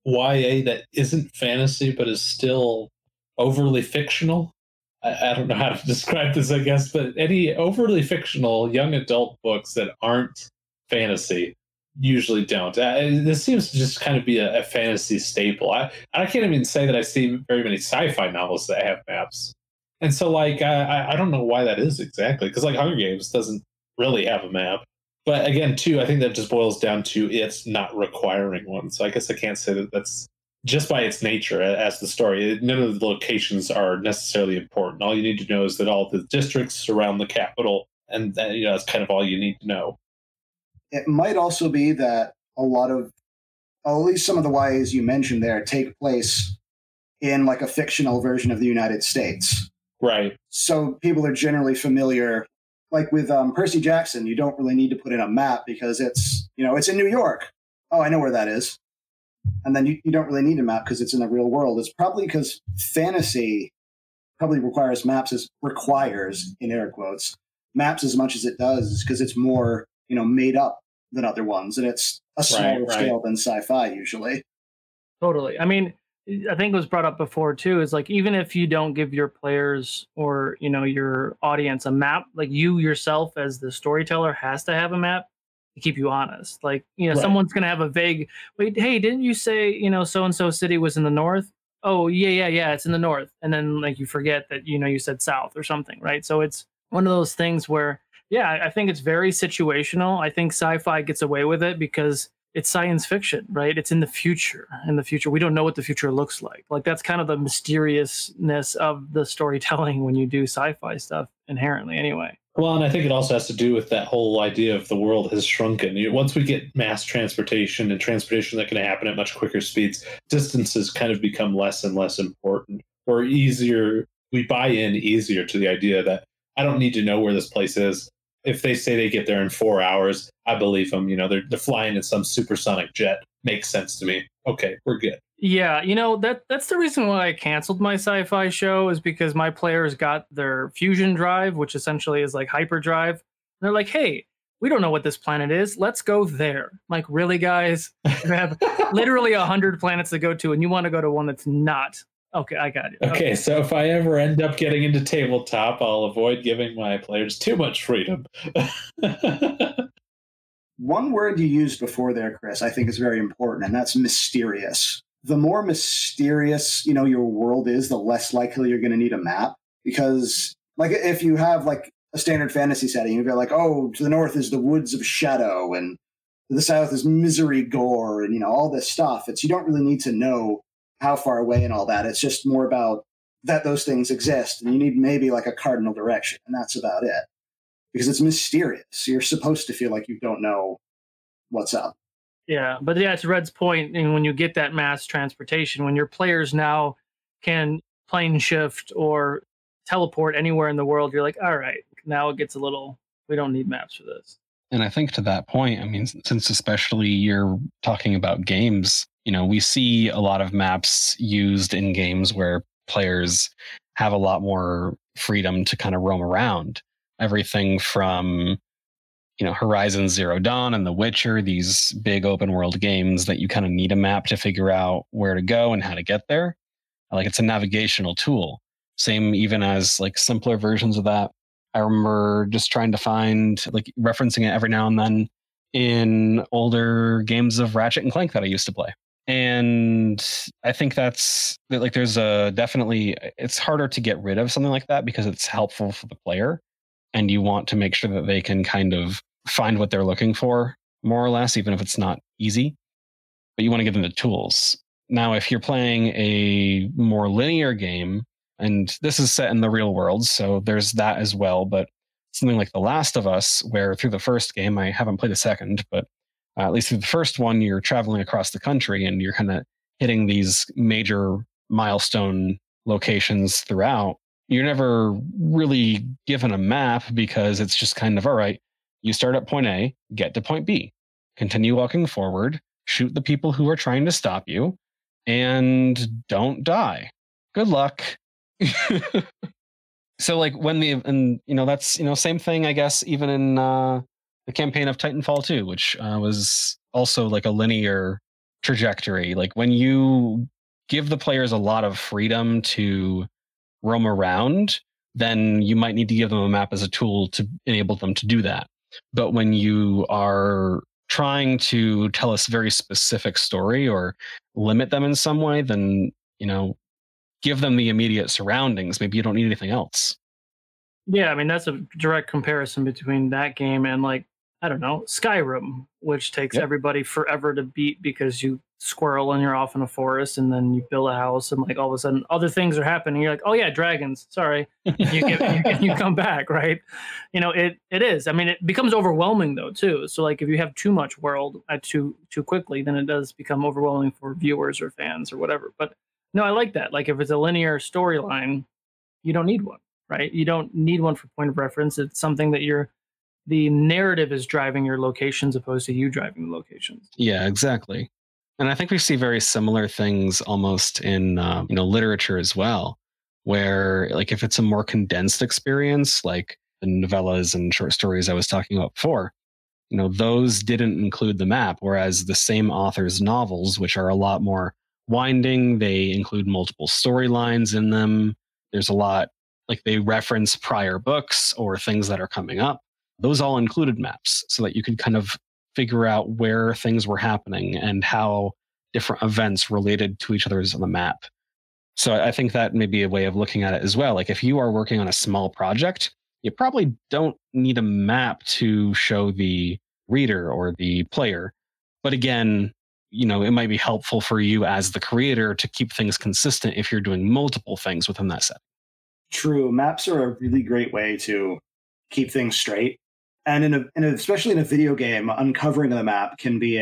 YA that isn't fantasy but is still overly fictional. I don't know how to describe this, I guess, but any overly fictional young adult books that aren't fantasy usually don't. This seems to just kind of be a fantasy staple. I can't even say that I see very many sci-fi novels that have maps. And so, like, I don't know why that is exactly, because, like, Hunger Games doesn't really have a map. But again, too, I think that just boils down to it's not requiring one. So I guess I can't say that that's just by its nature as the story. None of the locations are necessarily important. All you need to know is that all the districts surround the capital, and that's kind of all you need to know. It might also be that a lot of, at least some of the YAs you mentioned there, take place in like a fictional version of the United States. Right. So people are generally familiar. Like with Percy Jackson, you don't really need to put in a map because it's in New York. Oh, I know where that is. And then you don't really need a map because it's in the real world. It's probably because fantasy probably requires maps, requires, in air quotes, maps as much as it does, because it's more, made up than other ones. And it's a smaller scale than sci-fi usually. Totally. I mean, I think it was brought up before too, is like, even if you don't give your players or, your audience a map, like you yourself as the storyteller has to have a map to keep you honest. Like, someone's going to have a vague, wait, hey, didn't you say, so-and-so city was in the north? Oh, yeah, it's in the north. And then like you forget that, you said south or something, right? So it's one of those things where, yeah, I think it's very situational. I think sci-fi gets away with it because it's science fiction, right? It's in the future. In the future, we don't know what the future looks like. Like that's kind of the mysteriousness of the storytelling when you do sci-fi stuff inherently anyway. Well, and I think it also has to do with that whole idea of the world has shrunken. Once we get mass transportation and transportation that can happen at much quicker speeds, distances kind of become less and less important, or easier. We buy in easier to the idea that I don't need to know where this place is. If they say they get there in 4 hours, I believe them. They're flying in some supersonic jet. Makes sense to me. Okay, we're good. Yeah, that's the reason why I canceled my sci-fi show, is because my players got their fusion drive, which essentially is like hyperdrive. And they're like, hey, we don't know what this planet is. Let's go there. I'm like, really, guys? You have literally 100 planets to go to, and you want to go to one that's not. Okay, I got it. Okay, so if I ever end up getting into tabletop, I'll avoid giving my players too much freedom. One word you used before there, Chris, I think is very important, and that's mysterious. The more mysterious, your world is, the less likely you're going to need a map. Because, like, if you have, like, a standard fantasy setting, you'd be like, oh, to the north is the Woods of Shadow, and to the south is Misery Gore, and, all this stuff. You don't really need to know how far away and all that. It's just more about that those things exist, and you need maybe like a cardinal direction, and that's about it. Because it's mysterious. You're supposed to feel like you don't know what's up. Yeah, but yeah, to Red's point, and when you get that mass transportation, when your players now can plane shift or teleport anywhere in the world, you're like, all right, now it gets we don't need maps for this. And I think to that point, I mean, since especially you're talking about games, we see a lot of maps used in games where players have a lot more freedom to kind of roam around. Everything from, Horizon Zero Dawn and The Witcher, these big open world games that you kind of need a map to figure out where to go and how to get there. Like it's a navigational tool. Same even as like simpler versions of that. I remember just trying to find, like referencing it every now and then in older games of Ratchet and Clank that I used to play. And I think that's like there's a definitely it's harder to get rid of something like that because it's helpful for the player, and you want to make sure that they can kind of find what they're looking for, more or less, even if it's not easy. But you want to give them the tools. Now, if you're playing a more linear game, and this is set in the real world, so there's that as well, but something like The Last of Us, where through the first game, I haven't played the second, but at least through the first one, you're traveling across the country and you're kind of hitting these major milestone locations throughout. You're never really given a map because it's just kind of, all right, you start at point A, get to point B, continue walking forward, shoot the people who are trying to stop you, and don't die. Good luck. So like that's, same thing, I guess, even in the campaign of Titanfall 2, which was also like a linear trajectory. Like when you give the players a lot of freedom to roam around, then you might need to give them a map as a tool to enable them to do that. But when you are trying to tell us very specific story or limit them in some way, then, give them the immediate surroundings. Maybe you don't need anything else. Yeah, I mean, that's a direct comparison between that game and, like, I don't know, Skyrim, which takes everybody forever to beat because you squirrel and you're off in a forest and then you build a house and, like, all of a sudden other things are happening. You're like, oh yeah, dragons. Sorry. You come back, right? It is. I mean, it becomes overwhelming though too. So like if you have too much world too quickly, then it does become overwhelming for viewers or fans or whatever. But no, I like that. Like if it's a linear storyline, you don't need one, right? You don't need one for point of reference. It's something that the narrative is driving your locations opposed to you driving the locations. Yeah, exactly. And I think we see very similar things almost in literature as well, where like if it's a more condensed experience, like the novellas and short stories I was talking about before, those didn't include the map, whereas the same author's novels, which are a lot more winding, they include multiple storylines in them. There's a lot, like they reference prior books or things that are coming up. Those all included maps so that you could kind of figure out where things were happening and how different events related to each other on the map. So I think that may be a way of looking at it as well. Like if you are working on a small project, you probably don't need a map to show the reader or the player. But again, it might be helpful for you as the creator to keep things consistent if you're doing multiple things within that set. True. Maps are a really great way to keep things straight. And especially in a video game, uncovering the map can be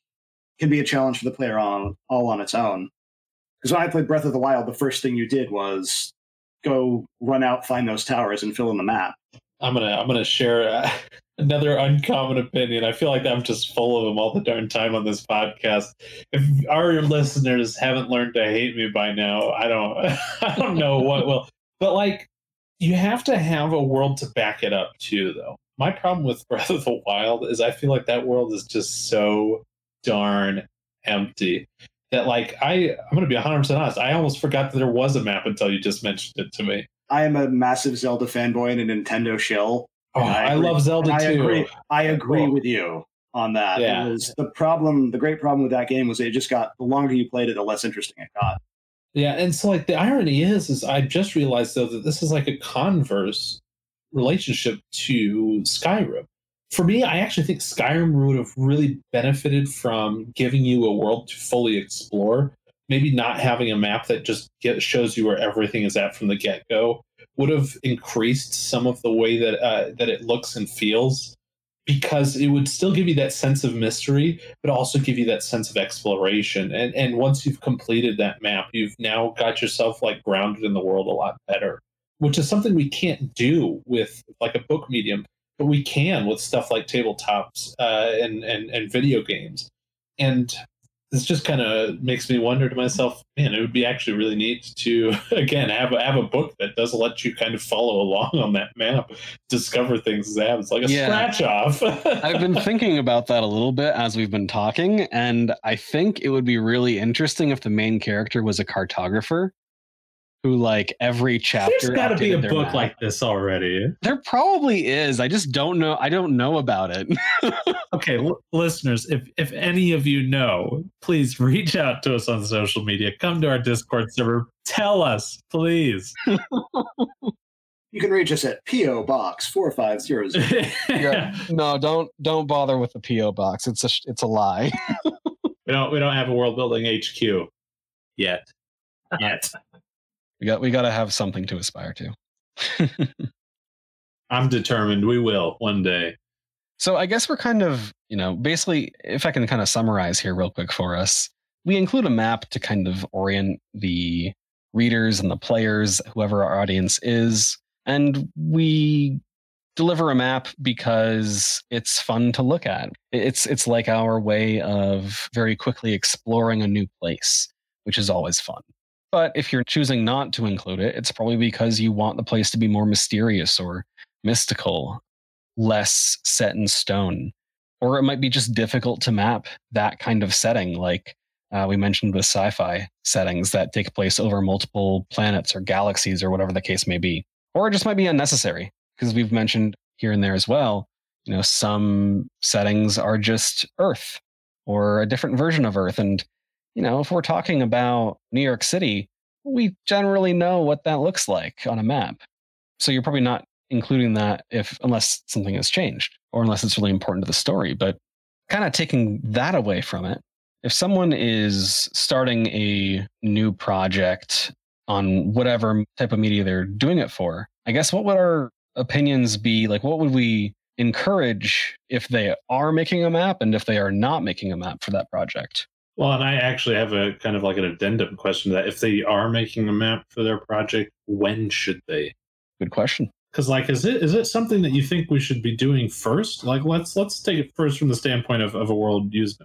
a challenge for the player all on its own. Because when I played Breath of the Wild, the first thing you did was go run out, find those towers, and fill in the map. I'm gonna share another uncommon opinion. I feel like I'm just full of them all the darn time on this podcast. If our listeners haven't learned to hate me by now, I don't know what will. But like, you have to have a world to back it up too, though. My problem with Breath of the Wild is I feel like that world is just so darn empty that like I'm going to be 100% honest. I almost forgot that there was a map until you just mentioned it to me. I am a massive Zelda fanboy and a Nintendo shill. Oh, I love Zelda too. I agree with you on that. Yeah. The great problem with that game was it just got, the longer you played it, the less interesting it got. Yeah, and so like the irony is I just realized though that this is like a converse relationship to Skyrim. For me, I actually think Skyrim would have really benefited from giving you a world to fully explore. Maybe not having a map that just shows you where everything is at from the get-go would have increased some of the way that it looks and feels, because it would still give you that sense of mystery, but also give you that sense of exploration. And once you've completed that map, you've now got yourself like grounded in the world a lot better, which is something we can't do with like a book medium, but we can with stuff like tabletops and video games. And this just kind of makes me wonder to myself, man, it would be actually really neat to, again, have a book that does let you kind of follow along on that map, discover things as they happen. It's like a scratch off. I've been thinking about that a little bit as we've been talking, and I think it would be really interesting if the main character was a cartographer, who like every chapter. There's got to be a updated their book map. like this already. There probably is. I just don't know. I don't know about it. Okay, listeners, if any of you know, please reach out to us on social media. Come to our Discord server. Tell us, please. You can reach us at P.O. Box 4500. Yeah. No, don't bother with the PO box. It's a lie. We don't have a world building HQ yet. We got to have something to aspire to. I'm determined we will one day. So I guess we're kind of, basically, if I can kind of summarize here real quick for us, we include a map to kind of orient the readers and the players, whoever our audience is, and we deliver a map because it's fun to look at. It's like our way of very quickly exploring a new place, which is always fun. But if you're choosing not to include it, it's probably because you want the place to be more mysterious or mystical, less set in stone. Or it might be just difficult to map that kind of setting, like we mentioned with sci-fi settings that take place over multiple planets or galaxies or whatever the case may be. Or it just might be unnecessary, because we've mentioned here and there as well, some settings are just Earth or a different version of Earth. And, if we're talking about New York City, we generally know what that looks like on a map. So you're probably not including that unless something has changed or unless it's really important to the story. But kind of taking that away from it, if someone is starting a new project on whatever type of media they're doing it for, I guess what would our opinions be? Like, what would we encourage if they are making a map and if they are not making a map for that project? Well, and I actually have a kind of like an addendum question to that. If they are making a map for their project, when should they? Good question. Because, is it something that you think we should be doing first? Like, let's take it first from the standpoint of a world using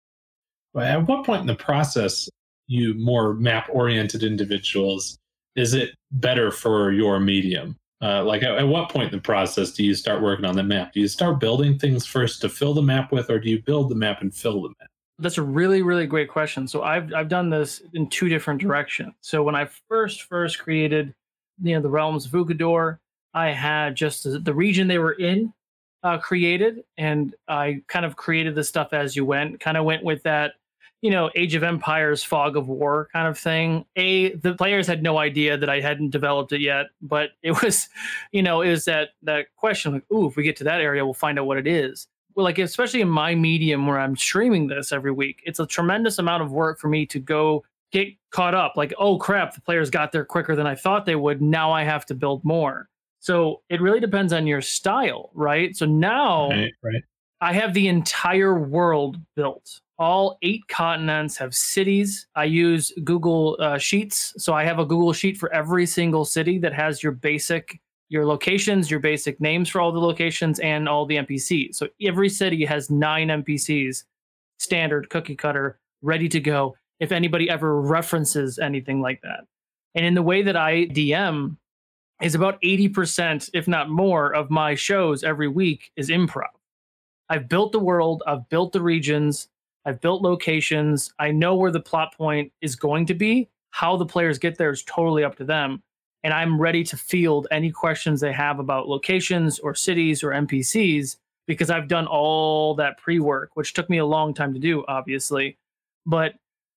it. At what point in the process, you more map-oriented individuals, is it better for your medium? At what point in the process do you start working on the map? Do you start building things first to fill the map with, or do you build the map and fill the map? That's a really, really great question. So I've done this in two different directions. So when I first created, the Realms of Ukador, I had just the region they were in created, and I kind of created the stuff as you went. Kind of went with that, Age of Empires, Fog of War kind of thing. The players had no idea that I hadn't developed it yet, but it was, it was that question like, ooh, if we get to that area, we'll find out what it is. Well, especially in my medium where I'm streaming this every week, it's a tremendous amount of work for me to go get caught up. Like, oh crap, the players got there quicker than I thought they would. Now I have to build more. So it really depends on your style, right? So now right. I have the entire world built. All 8 continents have cities. I use Google Sheets. So I have a Google Sheet for every single city that has your locations, your basic names for all the locations, and all the NPCs. So every city has 9 NPCs, standard cookie cutter, ready to go if anybody ever references anything like that. And in the way that I DM is about 80%, if not more, of my shows every week is improv. I've built the world, I've built the regions, I've built locations. I know where the plot point is going to be. How the players get there is totally up to them. And I'm ready to field any questions they have about locations or cities or NPCs because I've done all that pre-work, which took me a long time to do, obviously. But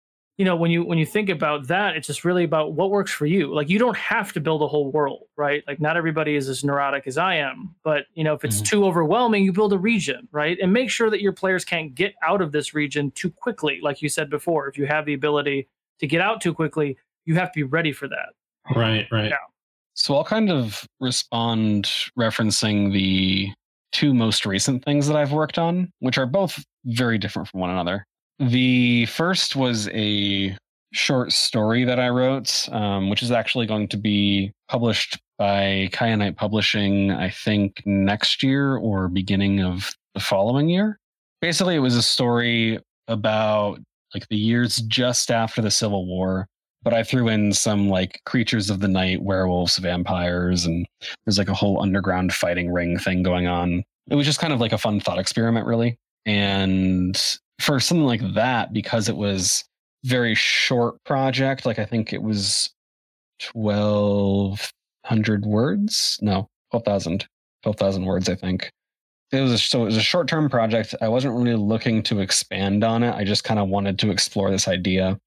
when you think about that, it's just really about what works for you. Like, you don't have to build a whole world, right? Like, not everybody is as neurotic as I am. But if it's too overwhelming, you build a region, right? And make sure that your players can't get out of this region too quickly. Like you said before, if you have the ability to get out too quickly, you have to be ready for that. Right. Yeah. So I'll kind of respond referencing the 2 most recent things that I've worked on, which are both very different from one another. The first was a short story that I wrote, which is actually going to be published by Kyanite Publishing, I think next year or beginning of the following year. Basically, it was a story about the years just after the Civil War, but I threw in some creatures of the night, werewolves, vampires, and there's a whole underground fighting ring thing going on. It was just kind of a fun thought experiment, really. And for something like that, because it was very short project, I think it was 1,200 words. No, 12,000 words, I think. It was a short-term project. I wasn't really looking to expand on it. I just kind of wanted to explore this idea.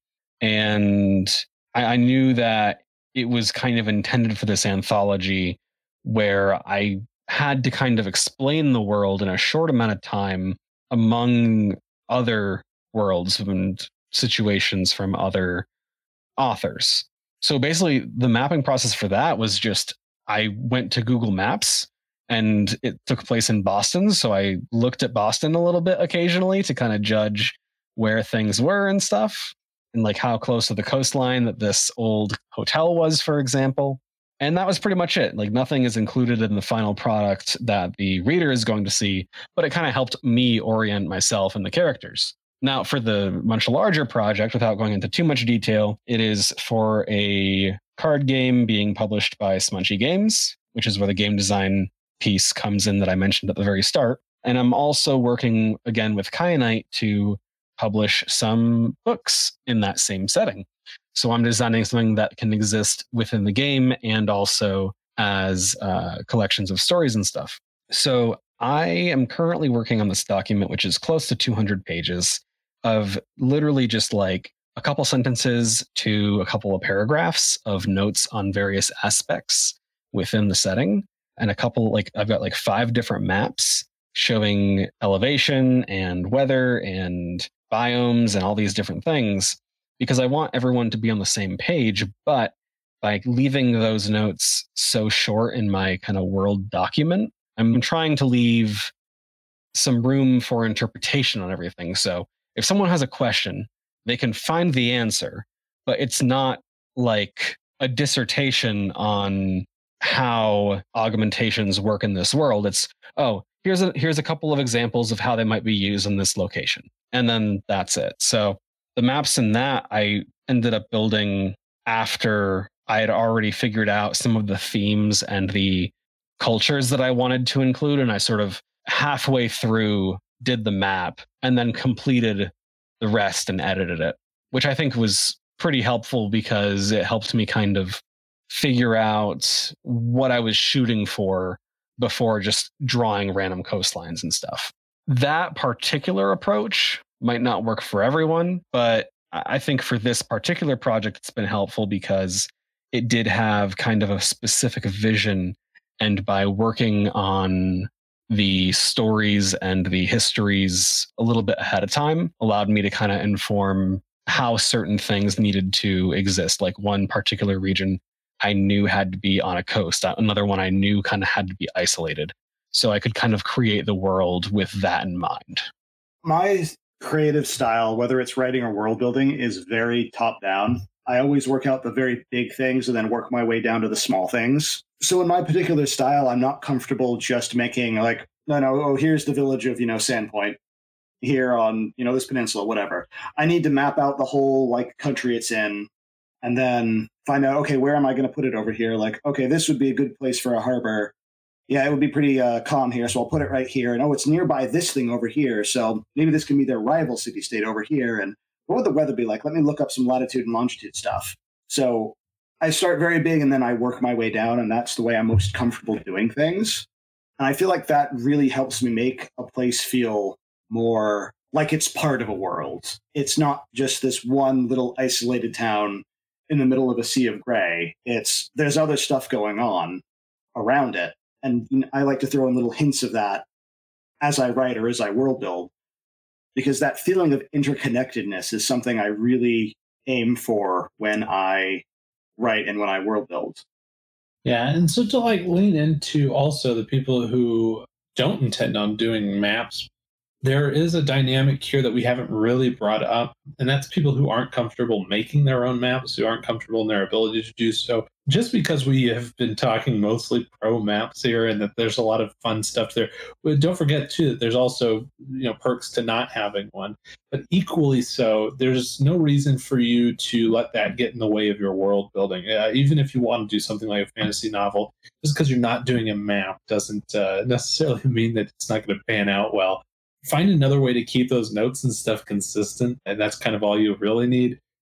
And I knew that it was kind of intended for this anthology where I had to kind of explain the world in a short amount of time among other worlds and situations from other authors. So basically, the mapping process for that was just I went to Google Maps, and it took place in Boston. So I looked at Boston a little bit occasionally to kind of judge where things were and stuff, and like how close to the coastline that this old hotel was, for example. And that was pretty much it. Like nothing is included in the final product that the reader is going to see, but it kind of helped me orient myself and the characters. Now, for the much larger project, without going into too much detail, it is for a card game being published by Smunchy Games, which is where the game design piece comes in that I mentioned at the very start. And I'm also working again with Kyanite to publish some books in that same setting. So I'm designing something that can exist within the game and also as collections of stories and stuff. So I am currently working on this document, which is close to 200 pages of literally just like a couple sentences to a couple of paragraphs of notes on various aspects within the setting. And a couple, like I've got like 5 different maps showing elevation and weather and biomes and all these different things, because I want everyone to be on the same page. But by leaving those notes so short in my kind of world document, I'm trying to leave some room for interpretation on everything. So if someone has a question, they can find the answer, but it's not like a dissertation on how augmentations work in this world. It's, oh, here's a couple of examples of how they might be used in this location. And then that's it. So the maps in that I ended up building after I had already figured out some of the themes and the cultures that I wanted to include. And I sort of halfway through did the map and then completed the rest and edited it, which I think was pretty helpful because it helped me kind of figure out what I was shooting for before just drawing random coastlines and stuff. That particular approach might not work for everyone, but I think for this particular project, it's been helpful because it did have kind of a specific vision. And by working on the stories and the histories a little bit ahead of time, allowed me to kind of inform how certain things needed to exist. Like one particular region I knew had to be on a coast. Another one I knew kind of had to be isolated. So I could kind of create the world with that in mind. My creative style, whether it's writing or world building, is very top down. I always work out the very big things and then work my way down to the small things. So in my particular style, I'm not comfortable just making like, no, here's the village of, Sandpoint here on, this peninsula, whatever. I need to map out the whole like country it's in and then find out, okay, where am I going to put it over here? Like, okay, this would be a good place for a harbor. Yeah, it would be pretty calm here, so I'll put it right here. And it's nearby this thing over here, so maybe this can be their rival city-state over here. And what would the weather be like? Let me look up some latitude and longitude stuff. So I start very big, and then I work my way down, and that's the way I'm most comfortable doing things. And I feel like that really helps me make a place feel more like it's part of a world. It's not just this one little isolated town in the middle of a sea of gray. There's other stuff going on around it. And I like to throw in little hints of that as I write or as I world build, because that feeling of interconnectedness is something I really aim for when I write and when I world build. Yeah, and so to like lean into also the people who don't intend on doing maps, there is a dynamic here that we haven't really brought up, and that's people who aren't comfortable making their own maps, who aren't comfortable in their ability to do so. Just because we have been talking mostly pro maps here and that there's a lot of fun stuff there, but don't forget too that there's also perks to not having one. But equally so, there's no reason for you to let that get in the way of your world building. Even if you want to do something like a fantasy novel, just because you're not doing a map doesn't necessarily mean that it's not going to pan out well. Find another way to keep those notes and stuff consistent, and that's kind of all you really need.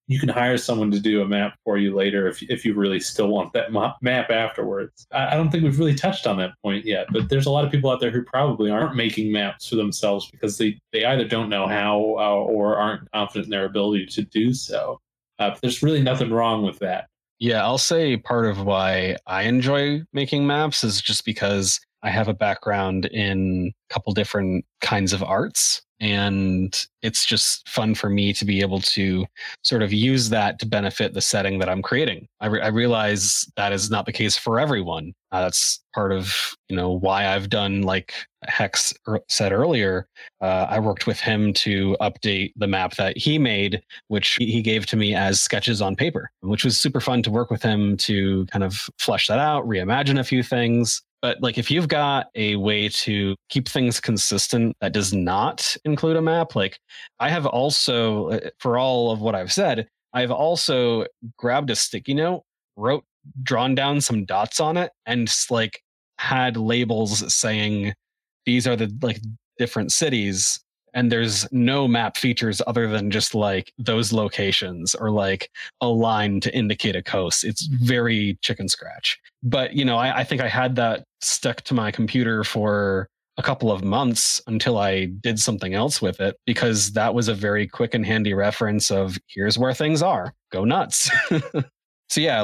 you can hire someone to do a map for you later if you really still want that map afterwards. I don't think we've really touched on that point yet, but there's a lot of people out there who probably aren't making maps for themselves because they either don't know how or aren't confident in their ability to do so. There's really nothing wrong with that. Yeah, I'll say part of why I enjoy making maps is just because I have a background in a couple different kinds of arts. And it's just fun for me to be able to sort of use that to benefit the setting that I'm creating. I realize that is not the case for everyone. That's part of, why I've done, like Hex said earlier, I worked with him to update the map that he made, which he gave to me as sketches on paper, which was super fun to work with him to kind of flesh that out, reimagine a few things. But like, if you've got a way to keep things consistent that does not include a map, like I have also, for all of what I've said, I've also grabbed a sticky note, drawn down some dots on it, and like had labels saying these are the like different cities. And there's no map features other than just like those locations or like a line to indicate a coast. It's very chicken scratch. But, I think I had that stuck to my computer for a couple of months until I did something else with it, because that was a very quick and handy reference of here's where things are. Go nuts. So yeah,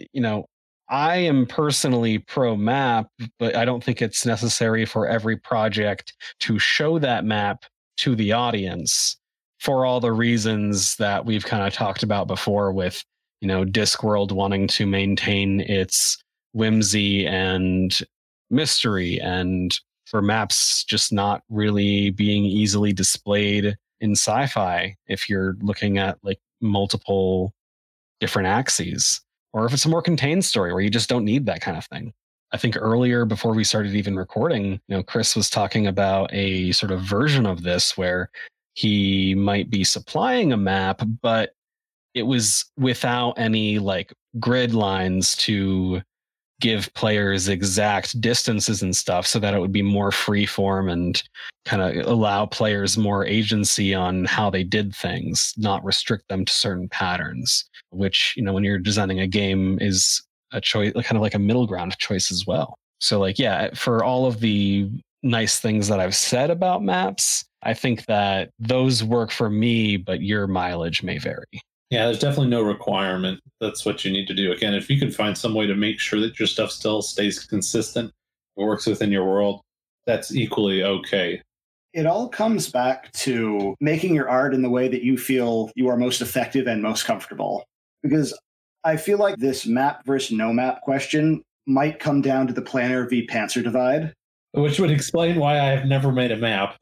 I am personally pro map, but I don't think it's necessary for every project to show that map to the audience for all the reasons that we've kind of talked about before with, Discworld wanting to maintain its whimsy and mystery, and for maps just not really being easily displayed in sci-fi if you're looking at like multiple different axes, or if it's a more contained story where you just don't need that kind of thing. I think earlier, before we started even recording, Chris was talking about a sort of version of this where he might be supplying a map, but it was without any like grid lines to give players exact distances and stuff, so that it would be more freeform and kind of allow players more agency on how they did things, not restrict them to certain patterns, which, when you're designing a game is a choice, kind of like a middle ground choice as well. So like, yeah, for all of the nice things that I've said about maps, I think that those work for me, but your mileage may vary. Yeah, there's definitely no requirement. That's what you need to do. Again, if you can find some way to make sure that your stuff still stays consistent, works within your world, that's equally okay. It all comes back to making your art in the way that you feel you are most effective and most comfortable. Because I feel like this map versus no map question might come down to the Planner v. Panzer divide. Which would explain why I have never made a map.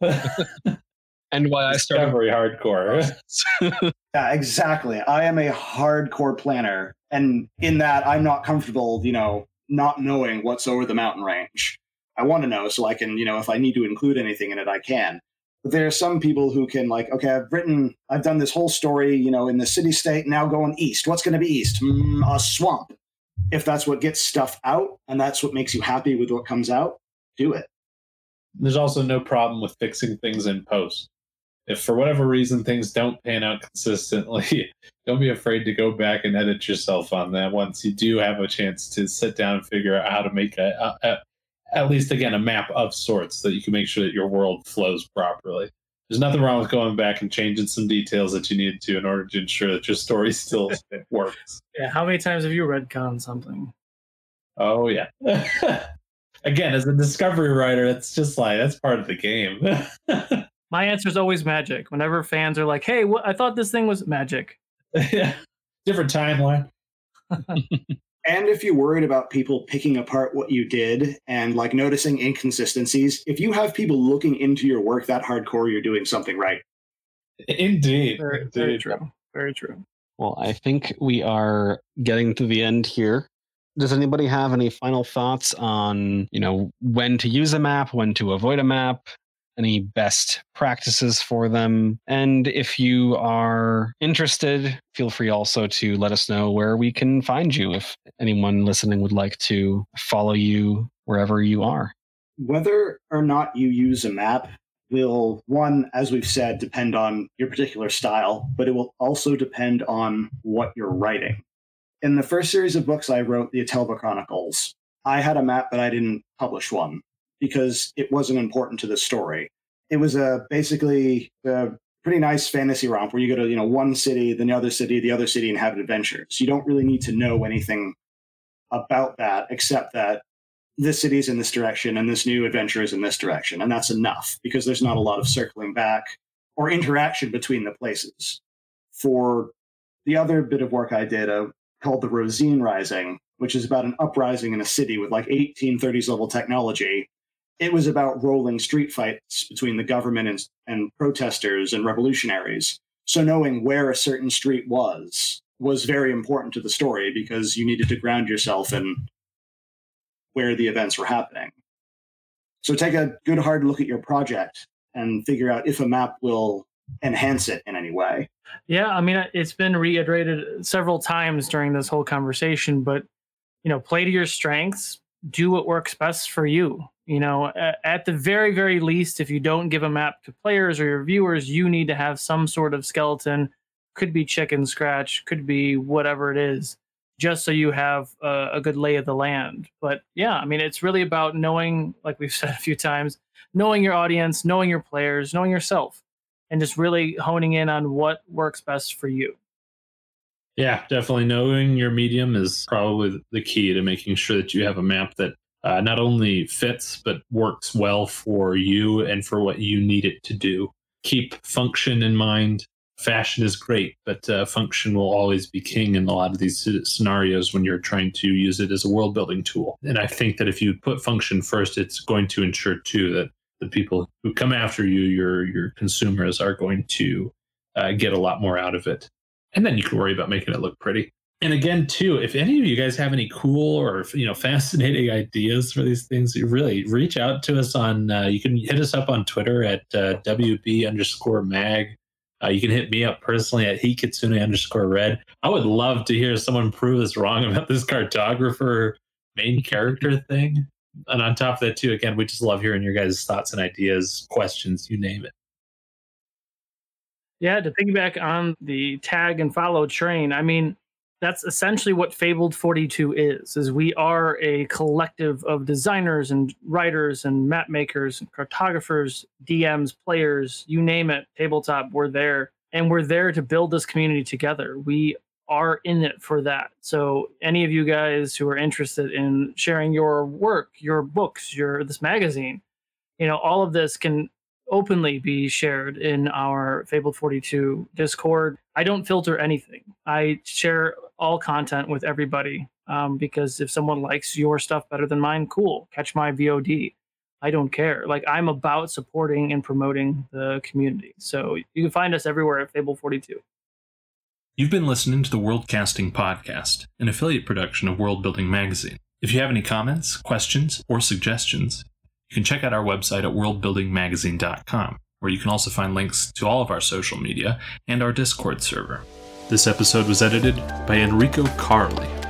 And why I started very hardcore. Yeah, exactly. I am a hardcore planner. And in that, I'm not comfortable, not knowing what's over the mountain range. I want to know so I can, if I need to include anything in it, I can. But there are some people who can okay, I've done this whole story, in the city state, now going east. What's going to be east? A swamp. If that's what gets stuff out and that's what makes you happy with what comes out, do it. There's also no problem with fixing things in post. If for whatever reason things don't pan out consistently, don't be afraid to go back and edit yourself on that once you do have a chance to sit down and figure out how to make at least, again, a map of sorts so that you can make sure that your world flows properly. There's nothing wrong with going back and changing some details that you need to in order to ensure that your story still works. Yeah, how many times have you retconned something? Oh, yeah. Again, as a discovery writer, it's just that's part of the game. My answer is always magic. Whenever fans are like, hey, I thought this thing was magic. Yeah. Different timeline. And if you're worried about people picking apart what you did and noticing inconsistencies, if you have people looking into your work that hardcore, you're doing something right. Indeed. Very true. Very true. Well, I think we are getting to the end here. Does anybody have any final thoughts on, when to use a map, when to avoid a map, any best practices for them? And if you are interested, feel free also to let us know where we can find you if anyone listening would like to follow you wherever you are. Whether or not you use a map, will, one, as we've said, depend on your particular style, but it will also depend on what you're writing. In the first series of books I wrote, the Atelva Chronicles, I had a map, but I didn't publish one because it wasn't important to the story. It was basically a pretty nice fantasy romp where you go to one city, then the other city, and have adventures. You don't really need to know anything about that except that this city is in this direction and this new adventure is in this direction. And that's enough because there's not a lot of circling back or interaction between the places. For the other bit of work I did called the Rosine Rising, which is about an uprising in a city with like 1830s level technology, it was about rolling street fights between the government and protesters and revolutionaries. So knowing where a certain street was very important to the story because you needed to ground yourself in where the events were happening. So take a good hard look at your project and figure out if a map will enhance it in any way. Yeah, I mean, it's been reiterated several times during this whole conversation, but, play to your strengths, do what works best for you. At the very, very least, if you don't give a map to players or your viewers, you need to have some sort of skeleton. Could be chicken scratch, could be whatever it is, just so you have a good lay of the land. But yeah, I mean, it's really about knowing, like we've said a few times, knowing your audience, knowing your players, knowing yourself, and just really honing in on what works best for you. Yeah, definitely knowing your medium is probably the key to making sure that you have a map that not only fits, but works well for you and for what you need it to do. Keep function in mind. Fashion is great, but function will always be king in a lot of these scenarios when you're trying to use it as a world building tool. And I think that if you put function first, it's going to ensure too that the people who come after you, your consumers, are going to get a lot more out of it. And then you can worry about making it look pretty. And again, too, if any of you guys have any cool or fascinating ideas for these things, you really reach out to us on. You can hit us up on Twitter at WB_mag. You can hit me up personally at Hikitsune_red. I would love to hear someone prove us wrong about this cartographer main character thing. And on top of that, too, again, we just love hearing your guys' thoughts and ideas, questions, you name it. Yeah, to piggyback on the tag and follow train, I mean, that's essentially what Fabled 42 is we are a collective of designers and writers and map makers and cartographers, DMs, players, you name it, tabletop, we're there. And we're there to build this community together. We are in it for that. So any of you guys who are interested in sharing your work, your books, this magazine, all of this can openly be shared in our Fabled 42 Discord. I don't filter anything. I share all content with everybody because if someone likes your stuff better than mine, cool, catch my VOD. I don't care. Like, I'm about supporting and promoting the community. So you can find us everywhere at Fabled 42. You've been listening to the Worldcasting Podcast, an affiliate production of World Building Magazine. If you have any comments, questions, or suggestions, you can check out our website at worldbuildingmagazine.com, where you can also find links to all of our social media and our Discord server. This episode was edited by Enrico Carli.